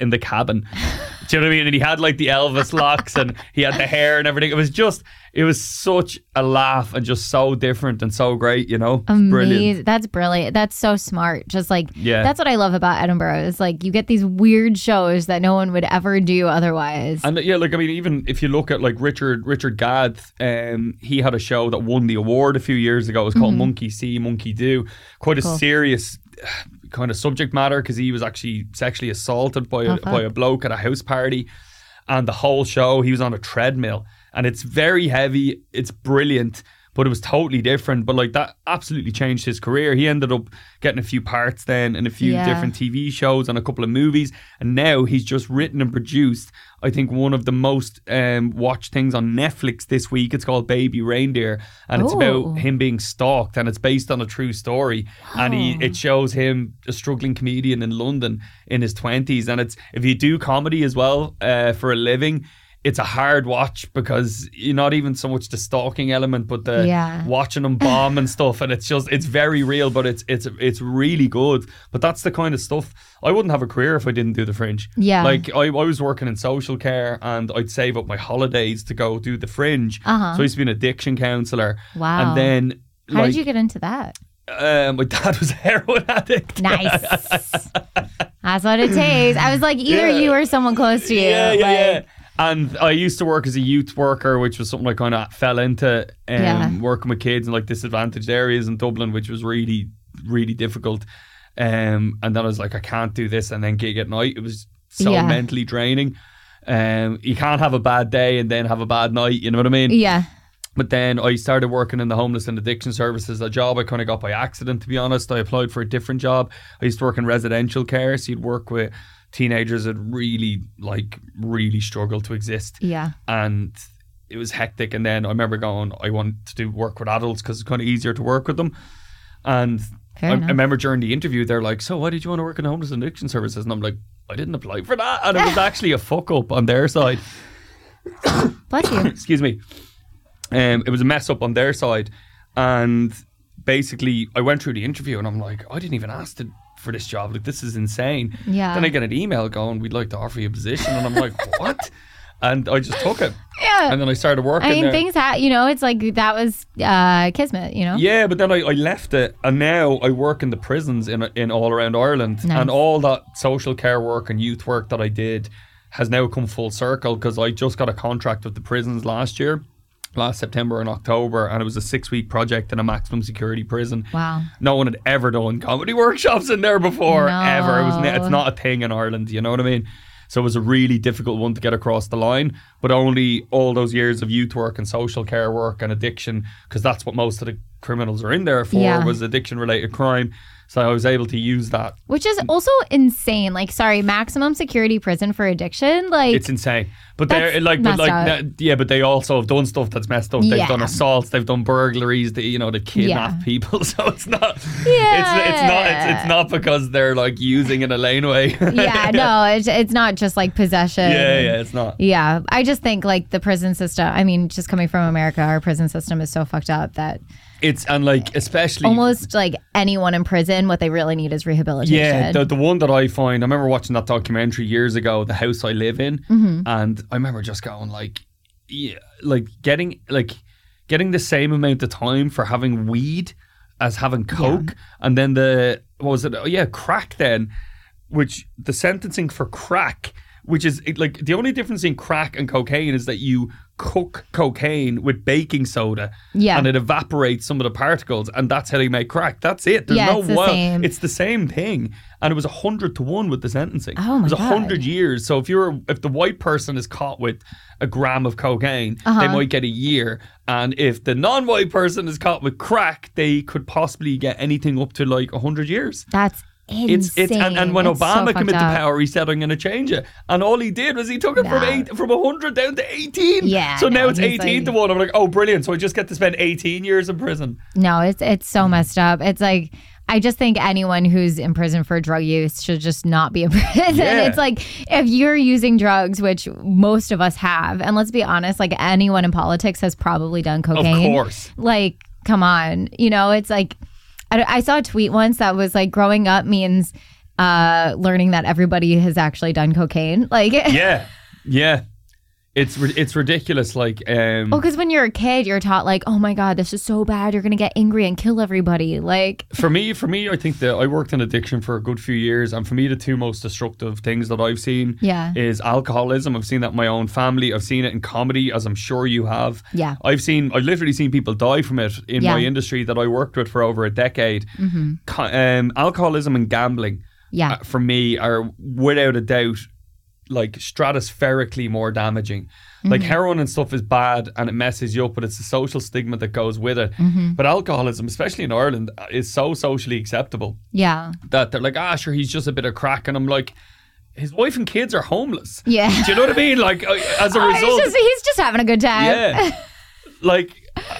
Do you know what I mean? And he had like the Elvis locks and he had the hair and everything. It was such a laugh and just so different and so great, you know? Amazing. Brilliant. That's brilliant. That's so smart. Just like, that's what I love about Edinburgh is like you get these weird shows that no one would ever do otherwise. And like, I mean, even if you look at like Richard Gadd, he had a show that won the award a few years ago. It was called Monkey See, Monkey Do. Quite a serious kind of subject matter because he was actually sexually assaulted by a bloke at a house party, and the whole show he was on a treadmill, and it's very heavy, it's brilliant, but it was totally different. But like that absolutely changed his career. He ended up getting a few parts then in a few different TV shows and a couple of movies, and now he's just written and produced I think one of the most watched things on Netflix this week. It's called Baby Reindeer, and it's about him being stalked, and it's based on a true story. And it shows him, a struggling comedian in London in his 20s. And it's, if you do comedy as well for a living, it's a hard watch because you're not even so much the stalking element, but the watching them bomb and stuff. And it's just, it's very real, but it's really good. But that's the kind of stuff. I wouldn't have a career if I didn't do the Fringe. Yeah. Like I was working in social care and I'd save up my holidays to go do the Fringe. So I used to be an addiction counsellor. Wow. And then how did you get into that? My dad was a heroin addict. Nice. That's what it takes. I was like, either you or someone close to you. Yeah. And I used to work as a youth worker, which was something I kind of fell into, working with kids in like disadvantaged areas in Dublin, which was really, really difficult. And then I was like, I can't do this and then gig at night. It was so mentally draining. You can't have a bad day and then have a bad night, you know what I mean? Yeah. But then I started working in the homeless and addiction services, a job I kind of got by accident, to be honest. I applied for a different job. I used to work in residential care, so you'd work with teenagers that really struggle to exist. Yeah. And it was hectic. And then I remember going, I want to do work with adults because it's kind of easier to work with them. And I remember during the interview, they're like, so why did you want to work in the homeless and addiction services? And I'm like, I didn't apply for that. And it was actually a fuck up on their side. Bless you. Excuse me. It was a mess up on their side. And basically, I went through the interview and I'm like, I didn't even ask for this job. Like, this is insane. Yeah. Then I get an email going, we'd like to offer you a position. And I'm like, what? And I just took it. Yeah. And then I started working there. things it's like that was kismet, Yeah, but then I left it. And now I work in the prisons in all around Ireland. Nice. And all that social care work and youth work that I did has now come full circle because I just got a contract with the prisons last September and October, and it was a 6-week project in a maximum security prison. Wow. No one had ever done comedy workshops in there before, ever. It's not a thing in Ireland, you know what I mean? So it was a really difficult one to get across the line, but only all those years of youth work and social care work and addiction, because that's what most of the criminals are in there for, was addiction-related crime. So I was able to use that. Which is also insane. Like, maximum security prison for addiction. Like, it's insane. But they're but they also have done stuff that's messed up. They've done assaults, they've done burglaries, they've kidnapped people. So it's not it's not because they're like using in a laneway. It's not just like possession. Yeah, it's not. Yeah. I just think like the prison system, I mean, just coming from America, our prison system is so fucked up that especially almost like anyone in prison, what they really need is rehabilitation. Yeah, the one that I find, I remember watching that documentary years ago, The House I Live In, and I remember just going getting the same amount of time for having weed as having coke, and then crack then, which the sentencing for crack, which is like the only difference in crack and cocaine is that you cook cocaine with baking soda and it evaporates some of the particles, and that's how they make crack. That's it. There's it's the same thing. And it was 100-1 with the sentencing. Oh my God. It was 100 God. years. So if the white person is caught with a gram of cocaine, they might get a year. And if the non-white person is caught with crack, they could possibly get anything up to like 100 years. That's insane. And when Obama came into power, he said, I'm going to change it. And all he did was he took it from 100 down to 18. Yeah. So now it's 18-1. I'm like, oh, brilliant. So I just get to spend 18 years in prison. No, it's so messed up. It's like, I just think anyone who's in prison for drug use should just not be in prison. Yeah. It's like, if you're using drugs, which most of us have, and let's be honest, like anyone in politics has probably done cocaine. Of course. Like, come on. It's like, I saw a tweet once that was like, growing up means learning that everybody has actually done cocaine. Like, yeah. It's ridiculous. Like, because when you're a kid, you're taught like, oh my God, this is so bad. You're gonna get angry and kill everybody. Like, for me, I think that I worked in addiction for a good few years, and for me, the two most destructive things that I've seen is alcoholism. I've seen that in my own family. I've seen it in comedy, as I'm sure you have. Yeah, I've literally seen people die from it in my industry that I worked with for over a decade. Alcoholism and gambling, for me, are without a doubt like stratospherically more damaging. Like heroin and stuff is bad and it messes you up, but it's the social stigma that goes with it. But alcoholism, especially in Ireland, is so socially acceptable. Yeah. That they're like, sure, he's just a bit of crack. And I'm like, his wife and kids are homeless. Yeah. Do you know what I mean? Like, as a result... He's just having a good time. Yeah. Like...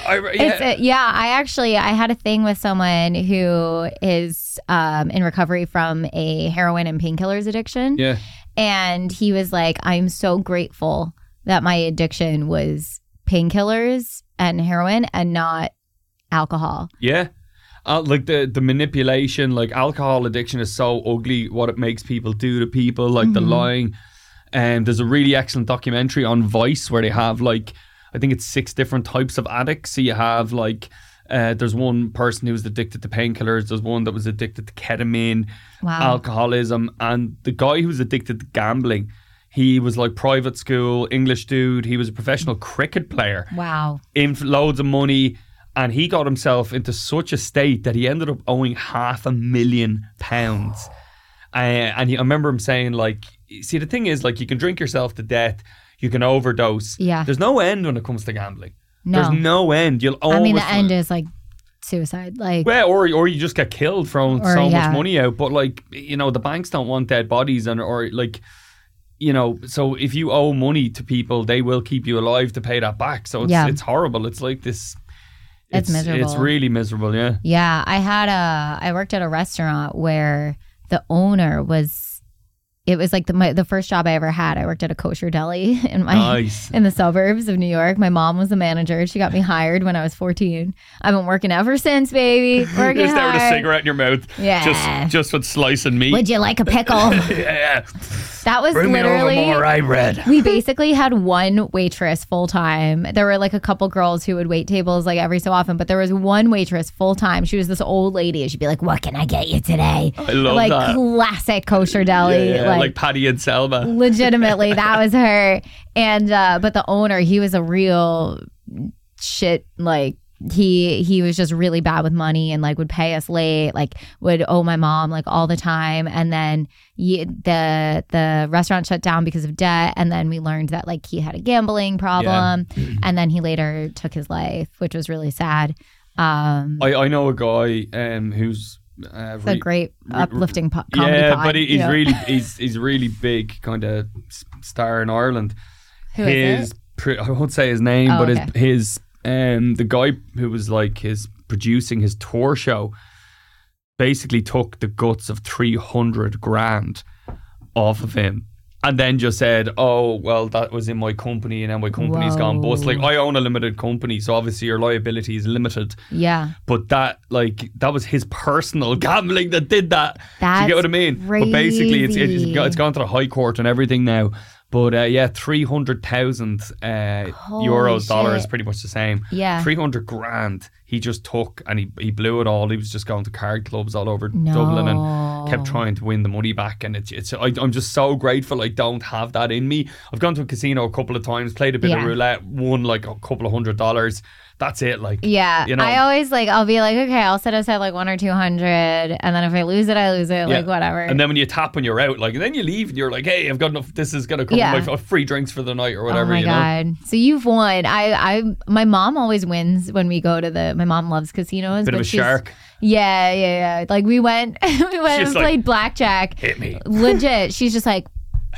I had a thing with someone who is in recovery from a heroin and painkillers addiction. Yeah. And he was like, I'm so grateful that my addiction was painkillers and heroin and not alcohol. Yeah. Like the manipulation, like alcohol addiction is so ugly, what it makes people do to people, like the lying. And there's a really excellent documentary on Vice where they have like, I think it's 6 different types of addicts. So you have like There's one person who was addicted to painkillers. There's one that was addicted to ketamine, alcoholism. And the guy who was addicted to gambling, he was like private school, English dude. He was a professional cricket player. Wow. In loads of money. And he got himself into such a state that he ended up owing £500,000. And I remember him saying, like, see, the thing is, like, you can drink yourself to death, you can overdose. Yeah. There's no end when it comes to gambling. No. There's no end. You'll always. I mean, the end is like suicide. Like, well, or you just get killed throwing so much money out. But like, you know, the banks don't want dead bodies, or like, you know, so if you owe money to people, they will keep you alive to pay that back. So it's horrible. It's like this. It's miserable. It's really miserable, yeah. Yeah, I worked at a restaurant where the owner was, it was like the first job I ever had. I worked at a kosher deli in the suburbs of New York. My mom was the manager. She got me hired when I was 14. I've been working ever since, baby. Working just there with a cigarette in your mouth. Yeah. Just with slicing meat. Would you like a pickle? Yeah. That was Bring literally. Me over more rye bread. We basically had one waitress full time. There were like a couple girls who would wait tables like every so often, but there was one waitress full time. She was this old lady, and she'd be like, "What can I get you today?" I love like, that. Classic kosher deli. Yeah, like Patty and Selma. Legitimately, that was her. And but the owner, he was a real shit, like. He was just really bad with money and like would pay us late, like would owe my mom like all the time. And then the restaurant shut down because of debt. And then we learned that like he had a gambling problem. Yeah. And then he later took his life, which was really sad. I know a guy who's a great uplifting comedy. Yeah, but he's really big kind of star in Ireland. Who is it? I won't say his name, but his the guy who was like producing his tour show basically took the guts of 300 grand off of him and then just said, oh, well, that was in my company and now my company's gone bust. Like, I own a limited company, so obviously your liability is limited. Yeah. But that was his personal gambling that did that. That's do you get what I mean? Crazy. But basically it's gone to the High Court and everything now. But 300,000 euros, dollars, pretty much the same. Yeah. 300 grand he just took and he blew it all. He was just going to card clubs all over Dublin and kept trying to win the money back. And I'm just so grateful I don't have that in me. I've gone to a casino a couple of times, played a bit of roulette, won like a couple of $100. That's it, like. Yeah, you know? I always like, I'll be like, okay, I'll set aside like 100 or 200, and then if I lose it, I lose it, like whatever. And then when you tap when you're out, like, and then you leave and you're like, hey, I've got enough, this is going to cover my free drinks for the night or whatever, oh my God. know? So you've won. My mom always wins when we go to my mom loves casinos. Bit of a shark. Yeah. Like we went and played blackjack. Hit me. Legit. She's just like,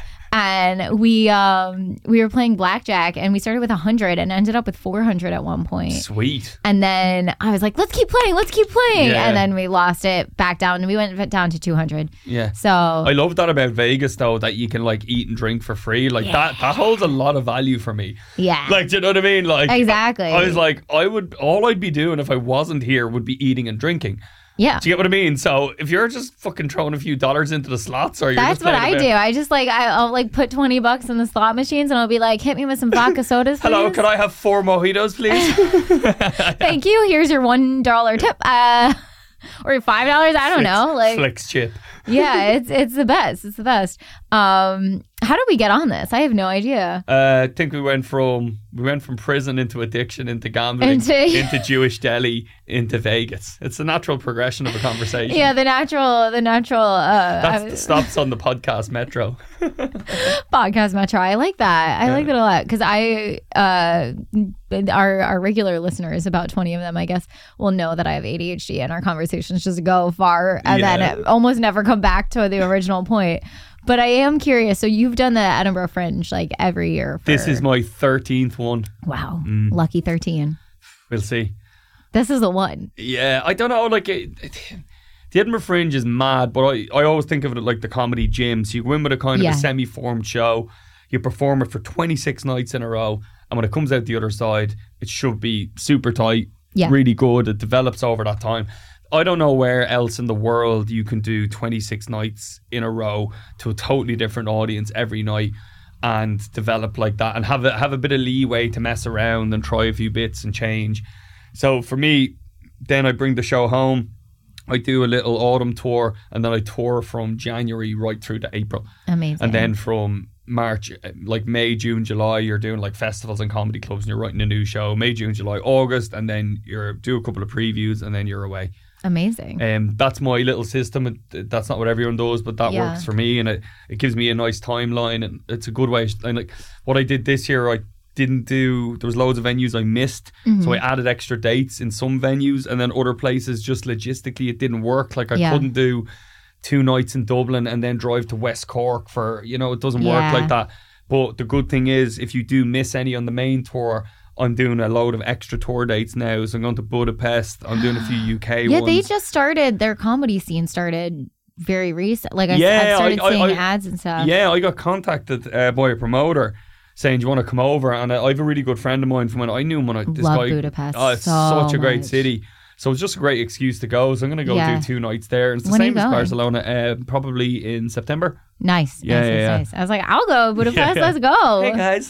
and we were playing blackjack and we started with 100 and ended up with 400 at one point. Sweet. And then I was like, let's keep playing. Yeah. And then we lost it back down and we went down to 200. Yeah. So I love that about Vegas though, that you can like eat and drink for free. Like that holds a lot of value for me. Yeah. Like, do you know what I mean? Like, exactly. I was like, all I'd be doing if I wasn't here would be eating and drinking. Yeah. Do you get what I mean? So if you're just fucking throwing a few dollars into the slots, or that's what I do. I just like I'll like put $20 in the slot machines and I'll be like, hit me with some vodka sodas, please. Hello, could I have 4 mojitos, please? Thank you. Here's your $1 tip. Or $5. I don't know. Like Flex chip. Yeah, it's the best. It's the best. How did we get on this? I have no idea. I think we went from prison into addiction, into gambling, into Jewish deli, into Vegas. It's a natural progression of a conversation. Yeah, the natural. That's the stops on the podcast metro. Podcast metro. I like that. I like that a lot because our regular listeners, about 20 of them, I guess, will know that I have ADHD and our conversations just go far and then almost never come back to the original point. But I am curious. So you've done the Edinburgh Fringe like every year. This is my 13th one. Wow. Lucky 13. We'll see. This is the one. Yeah. I don't know. Like the Edinburgh Fringe is mad, but I always think of it like the comedy gym. So you go in with a kind of a semi-formed show. You perform it for 26 nights in a row. And when it comes out the other side, it should be super tight. Yeah. Really good. It develops over that time. I don't know where else in the world you can do 26 nights in a row to a totally different audience every night and develop like that and have a bit of leeway to mess around and try a few bits and change. So for me, then I bring the show home. I do a little autumn tour, and then I tour from January right through to April. Amazing. And then from March, like May, June, July, you're doing like festivals and comedy clubs, and you're writing a new show. May, June, July, August, and then you do a couple of previews, and then you're away. Amazing. That's my little system. That's not what everyone does, but that works for me, and it gives me a nice timeline, and it's a good way. And like what I did this year, I didn't do, there was loads of venues I missed, so I added extra dates in some venues, and then other places just logistically it didn't work. Like I couldn't do 2 nights in Dublin and then drive to West Cork for, it doesn't work like that. But the good thing is, if you do miss any on the main tour, I'm doing a load of extra tour dates now. So I'm going to Budapest, I'm doing a few UK ones. Yeah, they just started, their comedy scene started very recent. Like I started seeing ads and stuff. Yeah, I got contacted by a promoter saying, do you want to come over? And I have a really good friend of mine from when I knew him. Love Budapest. Oh, it's such a great city. So it's just a great excuse to go. So I'm going to go do 2 nights there. And it's the same as Barcelona, probably in September. Nice. Nice. I was like, I'll go Budapest. Let's go. Hey guys.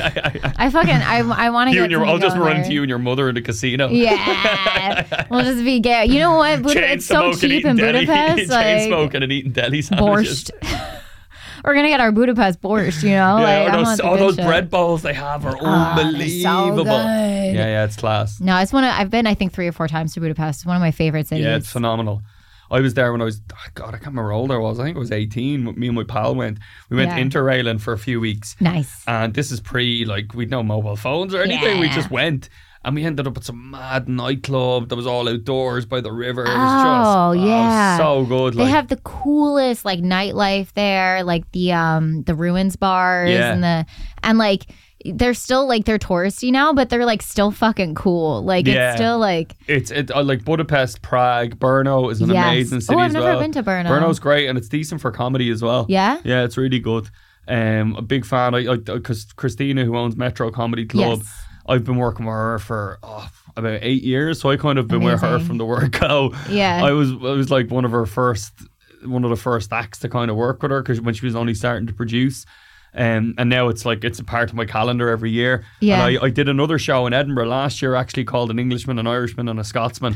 I want to get. I'll just run into you and your mother in the casino. Yeah. We'll just be gay. You know what? It's so cheap in Budapest. Chain smoking and eating deli sandwiches. Borscht. We're gonna get our Budapest borscht, those bread bowls they have are unbelievable. So good. Yeah, it's class. No, I've been I think 3 or 4 times to Budapest. It's one of my favorite cities. Yeah, it's phenomenal. I was there when I was, I can't remember how old I was. I think I was 18. Me and my pal went. We went interrailing for a few weeks. Nice. And this is we'd no mobile phones or anything. Yeah. We just went. And we ended up at some mad nightclub that was all outdoors by the river. It was it was so good. They have the coolest nightlife there, like the ruins bars and they're still they're touristy now, but they're still fucking cool. It's still it's like Budapest, Prague, Brno is an amazing city. I've never been to Brno. Brno's great, and it's decent for comedy as well. Yeah, it's really good. A big fan. Because Christina, who owns Metro Comedy Club. Yes. I've been working with her for about 8 years, so I kind of been with her from the word go. Yeah, I was one of the first acts to kind of work with her because when she was only starting to produce, and now it's a part of my calendar every year. Yeah, and I did another show in Edinburgh last year actually called An Englishman, An Irishman, and a Scotsman.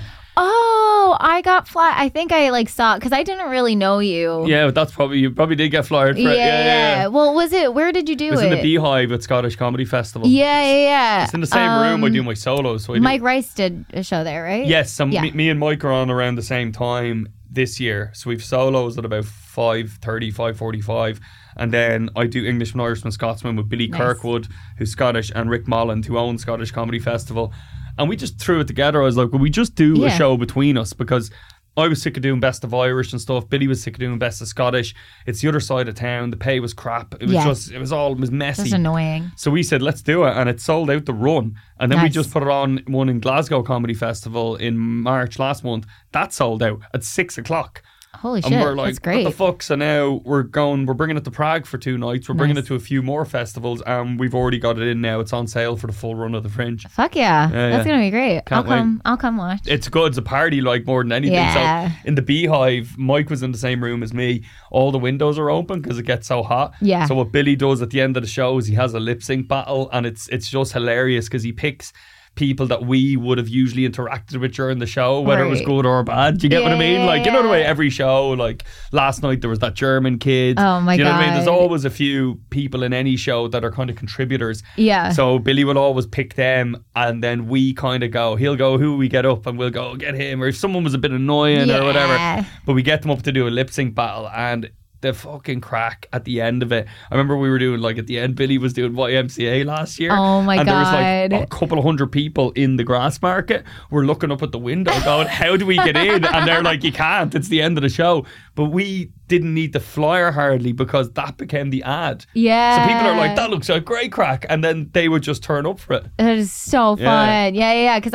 Oh, I got fly. I think I saw it because I didn't really know you. Yeah, but you probably did get flyered for it. Yeah. Well, where did you do it? It was in the Beehive at Scottish Comedy Festival. Yeah. It's in the same room I do my solos. So Mike Rice did a show there, right? Yes, me and Mike are on around the same time this year. So we've solos at about 5:30, 5:45. And then I do Englishman, Irishman, Scotsman with Billy Kirkwood, who's Scottish, and Rick Molland, who owns Scottish Comedy Festival. And we just threw it together. I was like, well, we just do a show between us because I was sick of doing Best of Irish and stuff. Billy was sick of doing Best of Scottish. It's the other side of town. The pay was crap. It was it was messy. Just annoying. So we said, let's do it. And it sold out the run. And then we just put it on one in Glasgow Comedy Festival in March last month. That sold out at 6 o'clock. Holy shit, and we're like, that's great. What the fuck? So now we're bringing it to Prague for 2 nights. We're bringing it to a few more festivals, and we've already got it in now. It's on sale for the full run of the Fringe. Fuck yeah. That's going to be great. I'll come watch. It's good. It's a party more than anything. Yeah. So in the Beehive, Mike was in the same room as me. All the windows are open because it gets so hot. Yeah. So what Billy does at the end of the show is he has a lip sync battle, and it's just hilarious because he picks people that we would have usually interacted with during the show, whether it was good or bad. Do you get what I mean? You know the way every show, last night there was that German kid. Oh my God. You know what I mean? There's always a few people in any show that are kind of contributors. Yeah. So Billy will always pick them, and then we kind of he'll go, who we get up, and we'll go, get him. Or if someone was a bit annoying or whatever. But we get them up to do a lip sync battle, and the fucking crack at the end of it. I remember we were doing at the end, Billy was doing YMCA last year. Oh my God. And there was a couple of hundred people in the grass market. We're looking up at the window going, how do we get in? And they're like, you can't. It's the end of the show. But we didn't need the flyer hardly because that became the ad. Yeah. So people are like, that looks like great crack. And then they would just turn up for it. It is so fun. Yeah. Because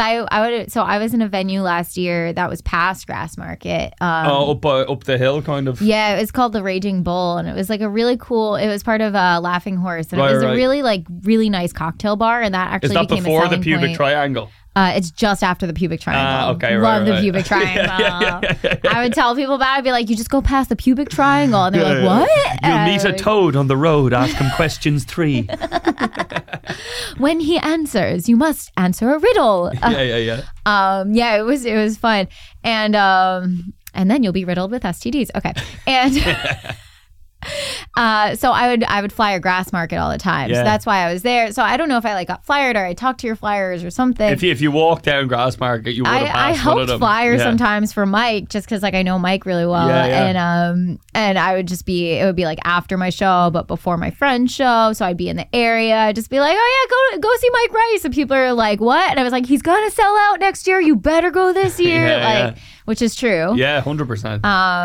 I was in a venue last year that was past Grassmarket. Up the hill kind of. Yeah, it was called the Raging Bull, and it was a really cool. It was part of Laughing Horse, and it was a really nice cocktail bar, and that actually became a selling point. Is that before the pubic triangle? It's just after the pubic triangle. Okay, Love the pubic triangle. I would tell people about it. I'd be like, you just go past the pubic triangle. And they're like, what? You'll meet a toad on the road. Ask him questions 3. When he answers, you must answer a riddle. Yeah, it was fun. And then you'll be riddled with STDs. Okay. And so I would flyer Grassmarket all the time. So that's why I was there. So I don't know if I like got flyered or I talked to your flyers or something. If you walk down Grassmarket, you would have passed one of them. I helped flyer sometimes for Mike just because like I know Mike really well. And I would just it would be like after my show but before my friend's show. So I'd be in the area. I'd just be like, oh yeah, go see Mike Rice. And people are like, what? And I was like, he's gonna sell out next year. You better go this year. Which is true. Yeah, 100%.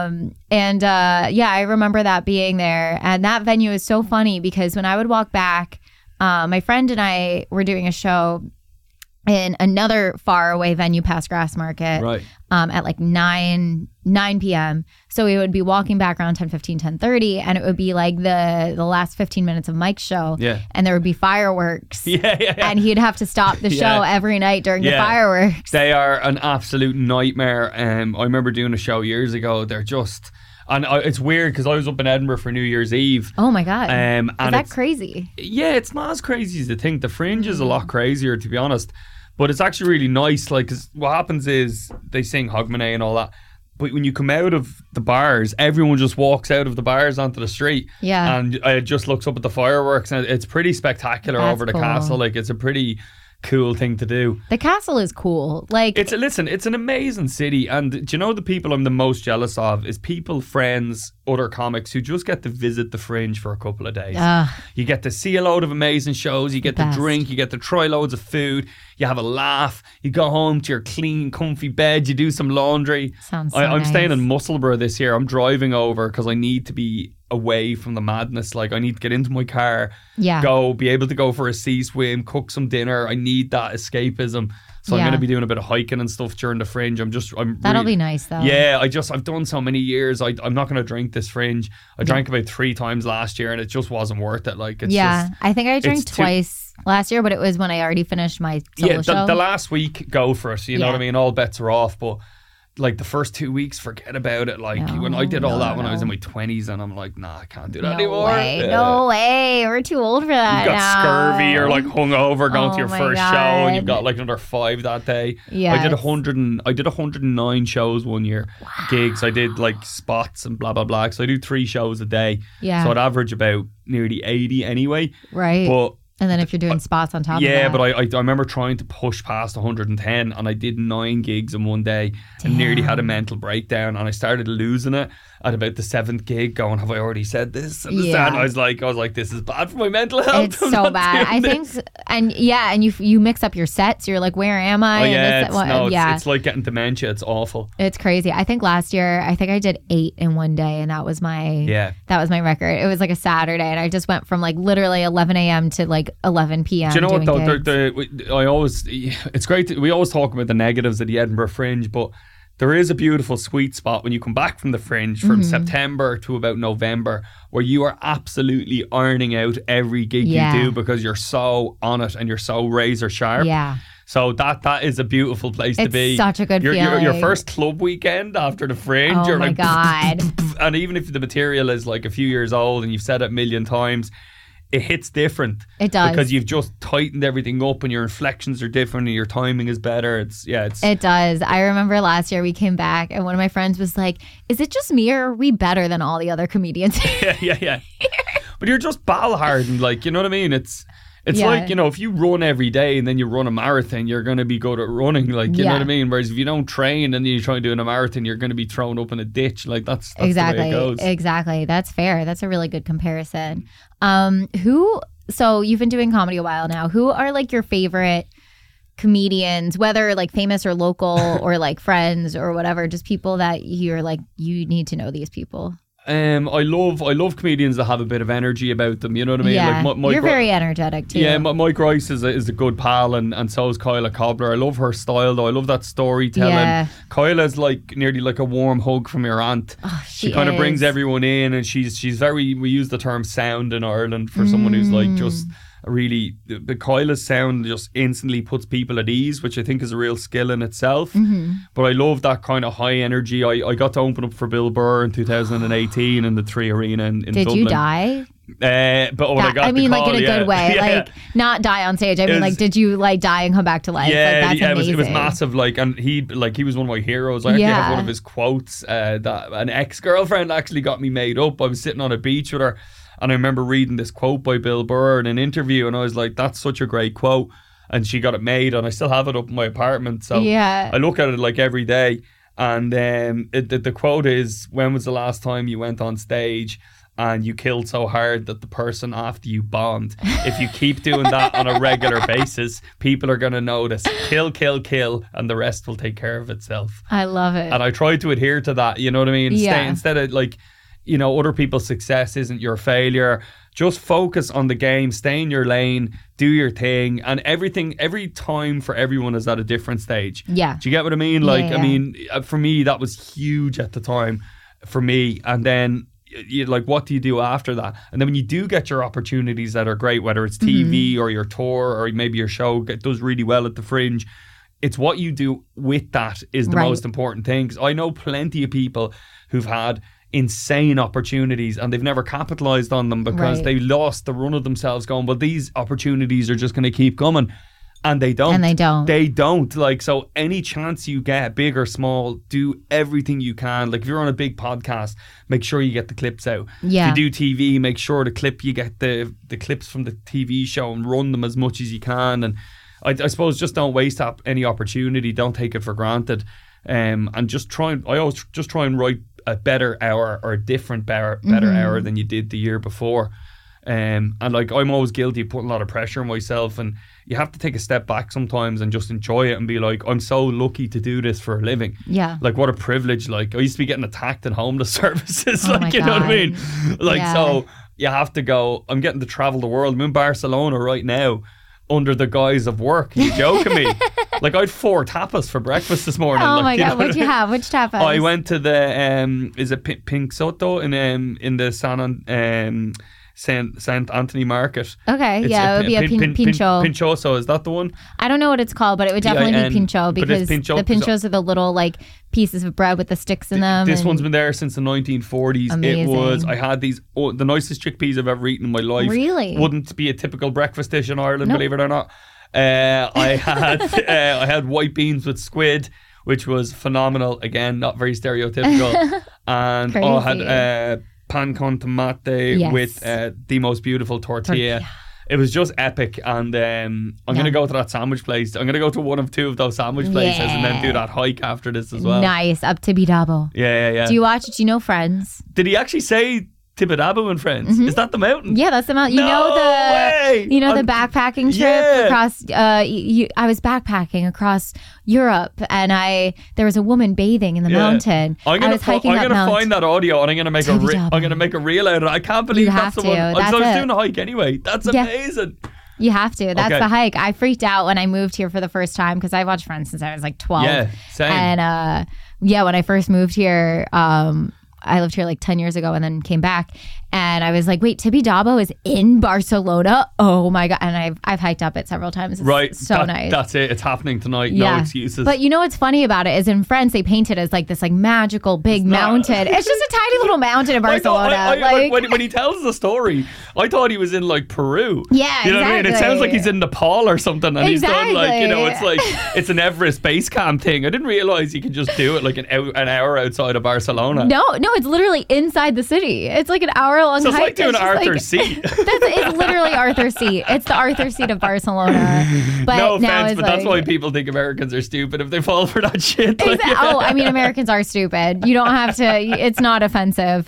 I remember that being there. And that venue is so funny because when I would walk back, my friend and I were doing a show in another far away venue past Grassmarket at like 9 p.m. So we would be walking back around 10:15, 10:30, and it would be like the last 15 minutes of Mike's show. Yeah. And there would be fireworks. And he'd have to stop the show every night during the fireworks. They are an absolute nightmare. I remember doing a show years ago. They're just... And it's weird because I was up in Edinburgh for New Year's Eve. Oh my God. And is that crazy? Yeah, it's not as crazy as you think. The Fringe is a lot crazier, to be honest. But it's actually really nice. Like, 'cause what happens is they sing Hogmanay and all that. But when you come out of the bars, everyone just walks out of the bars onto the street. Yeah. And it just looks up at the fireworks. And it's pretty spectacular over the castle. Like, it's a pretty cool thing to do. The castle is cool. Like, it's an amazing city. And do you know the people I'm the most jealous of is people, friends, other comics who just get to visit the Fringe for a couple of days. You get to see a load of amazing shows. You get to drink. You get to try loads of food. You have a laugh. You go home to your clean, comfy bed. You do some laundry. Sounds so I'm nice. staying in Musselburgh this year. I'm driving over because I need to be away from the madness. Like, I need to get into my car, be able to go for a sea swim, cook some dinner. I need that escapism. So I'm going to be doing a bit of hiking and stuff during the Fringe. That'll be nice though. Yeah, I've done so many years. I'm not going to drink this Fringe. I drank about 3 times last year and it just wasn't worth it. Like, it's I think I drank twice last year, but it was when I already finished my solo show. The last week, go for it. You know what I mean? All bets are off, but like the first 2 weeks, forget about it. Like when I did all that when I was in my 20s, and I'm like, nah, I can't do that anymore. No way. We're too old for that. You've got scurvy or like hungover going to your first show, and you've got like another 5 that day. Yeah. I did 109 shows one year. Wow. Gigs. I did like spots and blah blah blah. So I do 3 shows a day. Yeah. So I'd average about nearly 80 anyway. Right. But and then if you're doing spots on top of that. Yeah, but I remember trying to push past 110 and I did 9 gigs in one day and nearly had a mental breakdown, and I started losing it at about the 7th gig going, have I already said this? And I was like, this is bad for my mental health. It's so bad. I think, and you mix up your sets. You're like, where am I? Oh yeah, it's like getting dementia. It's awful. It's crazy. I think last year, I did 8 in one day, and that was my record. It was like a Saturday, and I just went from like literally 11 a.m. to like 11 p.m. Do you know what though? It's great. We always talk about the negatives of the Edinburgh Fringe, but there is a beautiful sweet spot when you come back from the Fringe from September to about November, where you are absolutely ironing out every gig you do because you're so on it and you're so razor sharp. Yeah. So that is a beautiful place to be. It's such a good feeling. Your first club weekend after the Fringe, you're like, God. And even if the material is like a few years old and you've said it a million times, it hits different. It does. Because you've just tightened everything up and your inflections are different and your timing is better. It does. I remember last year we came back and one of my friends was like, is it just me or are we better than all the other comedians? Yeah. But you're just ball hardened, like, you know what I mean? It's like, you know, if you run every day and then you run a marathon, you're going to be good at running, like, you know what I mean? Whereas if you don't train and then you try doing a marathon, you're going to be thrown up in a ditch. Like, that's exactly the way it goes. Exactly. That's fair. That's a really good comparison. So you've been doing comedy a while now. Who are like your favorite comedians, whether like famous or local or like friends or whatever, just people that you're like, you need to know these people? I love comedians that have a bit of energy about them. You know what I mean? Yeah, like you're very energetic too. Yeah, Mike Rice is a good pal, and so is Kyla Cobbler. I love her style though. I love that storytelling. Yeah. Kyla's like nearly like a warm hug from your aunt. Oh, she kind of brings everyone in, and she's very. We use the term sound in Ireland for someone who's like just really, the Kyla's sound just instantly puts people at ease, which I think is a real skill in itself. But I love that kind of high energy. I got to open up for Bill Burr in 2018 in the 3 Arena in Dublin. Did you die? But when I got I mean, the call, like in a good way, like not die on stage. I mean, like, did you like die and come back to life? Yeah, like, that's amazing. It was massive. Like, and he was one of my heroes. I actually have one of his quotes that an ex-girlfriend actually got me made up. I was sitting on a beach with her, and I remember reading this quote by Bill Burr in an interview, and I was like, "That's such a great quote." And she got it made, and I still have it up in my apartment. So I look at it like every day. And the quote is, "When was the last time you went on stage and you killed so hard that the person after you bombed? If you keep doing that on a regular basis, people are going to notice. Kill, kill, kill, and the rest will take care of itself." I love it. And I try to adhere to that, you know what I mean? Yeah. Instead of like, you know, other people's success isn't your failure. Just focus on the game, stay in your lane, do your thing, and everything, every time for everyone is at a different stage. Yeah. Do you get what I mean? Like, I mean, for me, that was huge at the time for me. And then, like, what do you do after that? And then when you do get your opportunities that are great, whether it's TV or your tour or maybe your show does really well at the Fringe, it's what you do with that is the most important thing. Because I know plenty of people who've had insane opportunities and they've never capitalized on them because they lost the run of themselves going, but these opportunities are just going to keep coming. And they don't. They don't. Like, so any chance you get, big or small, do everything you can. Like, if you're on a big podcast, make sure you get the clips out. Yeah. If you do TV, make sure you get the clips from the TV show and run them as much as you can. And I suppose just don't waste any opportunity. Don't take it for granted. And just try and write a better hour or a different better hour than you did the year before. And like, I'm always guilty of putting a lot of pressure on myself, and you have to take a step back sometimes and just enjoy it and be like, I'm so lucky to do this for a living. Yeah. Like, what a privilege. Like, I used to be getting attacked in homeless services. Like, you know what I mean? Like, so you have to go, I'm getting to travel the world. I'm in Barcelona right now under the guise of work. Are you joking me? Like, I had 4 tapas for breakfast this morning. Oh, like, my God. What'd you have? Which tapas? I went to the, is it Pink Soto in the St. Anthony Market. Okay, it would be a pincho. Pinchoso, is that the one? I don't know what it's called, but it would definitely be pincho, because the pinchos are the little like pieces of bread with the sticks in them. This one's been there since the 1940s. Amazing. I had these, the nicest chickpeas I've ever eaten in my life. Really? Wouldn't be a typical breakfast dish in Ireland, believe it or not. I had white beans with squid, which was phenomenal. Again, not very stereotypical. And I had pan con tomate with the most beautiful tortilla. It was just epic. And I'm going to go to that sandwich place. I'm going to go to one of 2 of those sandwich places and then do that hike after this as well. Nice. Up to Tibidabo. Yeah. Do you know Friends? Did he actually say Tibidabo and Friends? Is that the mountain? Yeah, that's the mountain. No way! The backpacking trip across. I was backpacking across Europe, and there was a woman bathing in the mountain. I'm gonna find that audio, and I'm gonna make a reel out of it. I can't believe that's the one. I was doing a hike anyway. That's amazing. You have to. That's the hike. I freaked out when I moved here for the first time because I watched Friends since I was like 12. Yeah, same. And when I first moved here, I lived here like 10 years ago and then came back, and I was like, wait, Tibidabo is in Barcelona? Oh my God. And I've hiked up it several times. It's so nice. That's it. It's happening tonight. No excuses. But you know what's funny about it is in Friends, they paint it as like this like magical big mountain. It's just a tiny little mountain in Barcelona. When he tells the story, I thought he was in like Peru. Yeah, you know exactly. what I mean? It sounds like he's in Nepal or something, and he's done like, it's like it's an Everest base camp thing. I didn't realize you could just do it like an hour outside of Barcelona. No, it's literally inside the city. It's like an hour long hike. So it's like doing Arthur's Seat. It's literally Arthur's Seat. It's the Arthur's Seat of Barcelona. But no now offense, but that's why people think Americans are stupid if they fall for that shit. Americans are stupid. You don't have to. It's not offensive.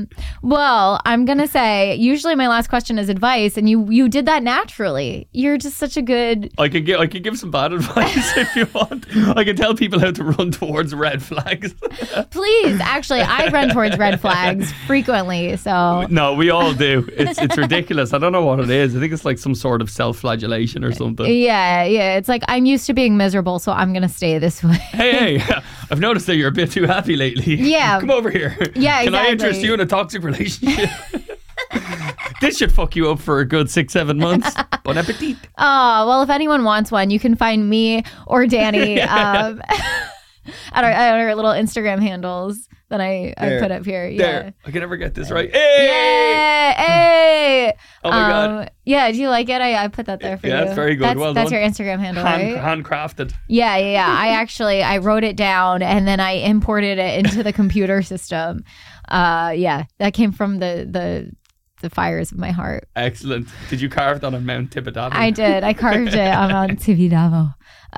Well, I'm gonna say usually my last question is advice, and you did that naturally. You're just such a good. I could give some bad advice if you want. I can tell people how to run towards red flags. Please, actually, I run towards red flags frequently. So no, we all do. It's ridiculous. I don't know what it is. I think it's like some sort of self-flagellation or something. Yeah. It's like I'm used to being miserable, so I'm gonna stay this way. Hey, I've noticed that you're a bit too happy lately. Yeah. Come over here. Yeah, Can exactly. I interest you in a toxic relationship? This should fuck you up for a good 6-7 months. Bon appetit. Oh, well, if anyone wants one, you can find me or Danny at our little Instagram handles that I put up here. Yeah. There. I can never get this right. Hey! Yeah. Hey! Oh my God. Yeah, do you like it? I put that there for you. Yeah, that's very good. That's your Instagram handle, right? Handcrafted. Yeah. I wrote it down and then I imported it into the computer system. That came from the fires of my heart. Excellent. Did you carve that on Mount Tibidabo? I did. I carved it on Mount Tibidabo.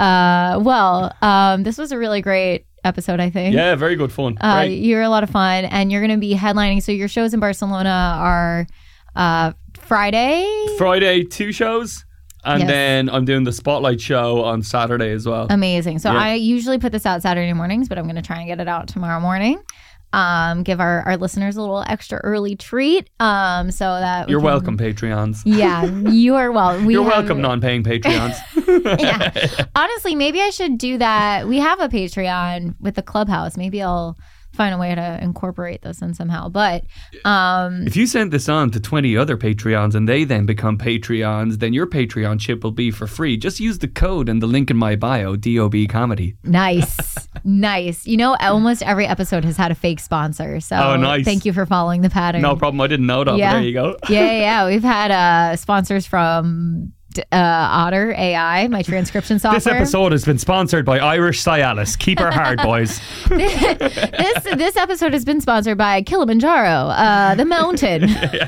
This was a really great episode, I think. Yeah, very good fun. You're a lot of fun, and you're going to be headlining. So your shows in Barcelona are Friday? Friday, 2 shows. And then I'm doing the Spotlight show on Saturday as well. Amazing. So I usually put this out Saturday mornings, but I'm going to try and get it out tomorrow morning. Give our listeners a little extra early treat. So that you're welcome, Patreons. Yeah, you are welcome. You're welcome, non-paying Patreons. Yeah, honestly, maybe I should do that. We have a Patreon with the Clubhouse. Maybe I'll find a way to incorporate this in somehow. But if you send this on to 20 other Patreons and they then become Patreons, then your Patreon chip will be for free. Just use the code and the link in my bio, DOB Comedy. Nice. You know, almost every episode has had a fake sponsor. So nice. Thank you for following the pattern. No problem. I didn't know that. Yeah. But there you go. Yeah. We've had sponsors from Otter AI, my transcription software. This episode has been sponsored by Irish Cialis. Keep her hard, boys. This episode has been sponsored by Kilimanjaro, the mountain.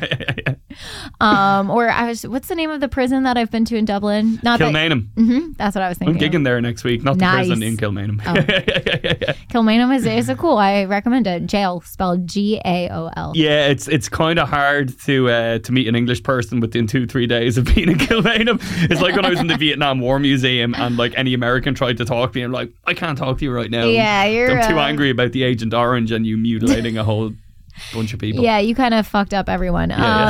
What's the name of the prison that I've been to in Dublin? Kilmainham. That's what I was thinking. I'm gigging there next week. Not the prison in Kilmainham. Kilmainham is a cool. I recommend it. Jail, spelled GAOL. Yeah, it's kind of hard to meet an English person within 2-3 days of being in Kilmainham. It's like when I was in the Vietnam War Museum and like any American tried to talk to me, I'm like, I can't talk to you right now. Yeah, I'm too angry about the Agent Orange and you mutilating a whole bunch of people. Yeah, you kind of fucked up everyone.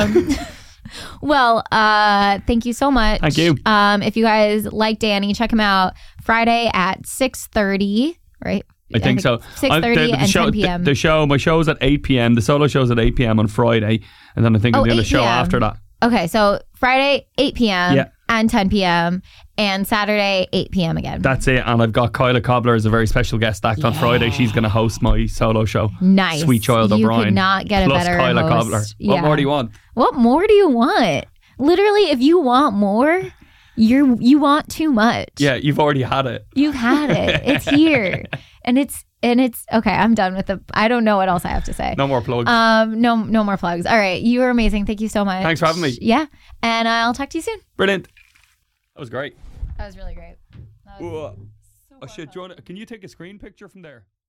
Well, thank you so much. Thank you. If you guys like Danny, check him out Friday at 6:30, right? I think so. 6:30 and 10 p.m. My show's at 8 p.m. The solo show's at 8 p.m. on Friday. And then I think I'm doing a show after that. Okay, so Friday, 8 p.m. and 10 p.m. and Saturday, 8 p.m. again. That's it. And I've got Kyla Cobbler as a very special guest act on Friday. She's going to host my solo show. Nice. Sweet Child O'Brien. You could not get a better Kyla host. Cobbler. What more do you want? What more do you want? Literally, if you want more, you want too much. Yeah, you've already had it. You've had it. It's here. And it's okay. I'm done with I don't know what else I have to say. No more plugs. No more plugs. All right. You are amazing. Thank you so much. Thanks for having me. Yeah. And I'll talk to you soon. Brilliant. That was great. That was really great. Shit, can you take a screen picture from there?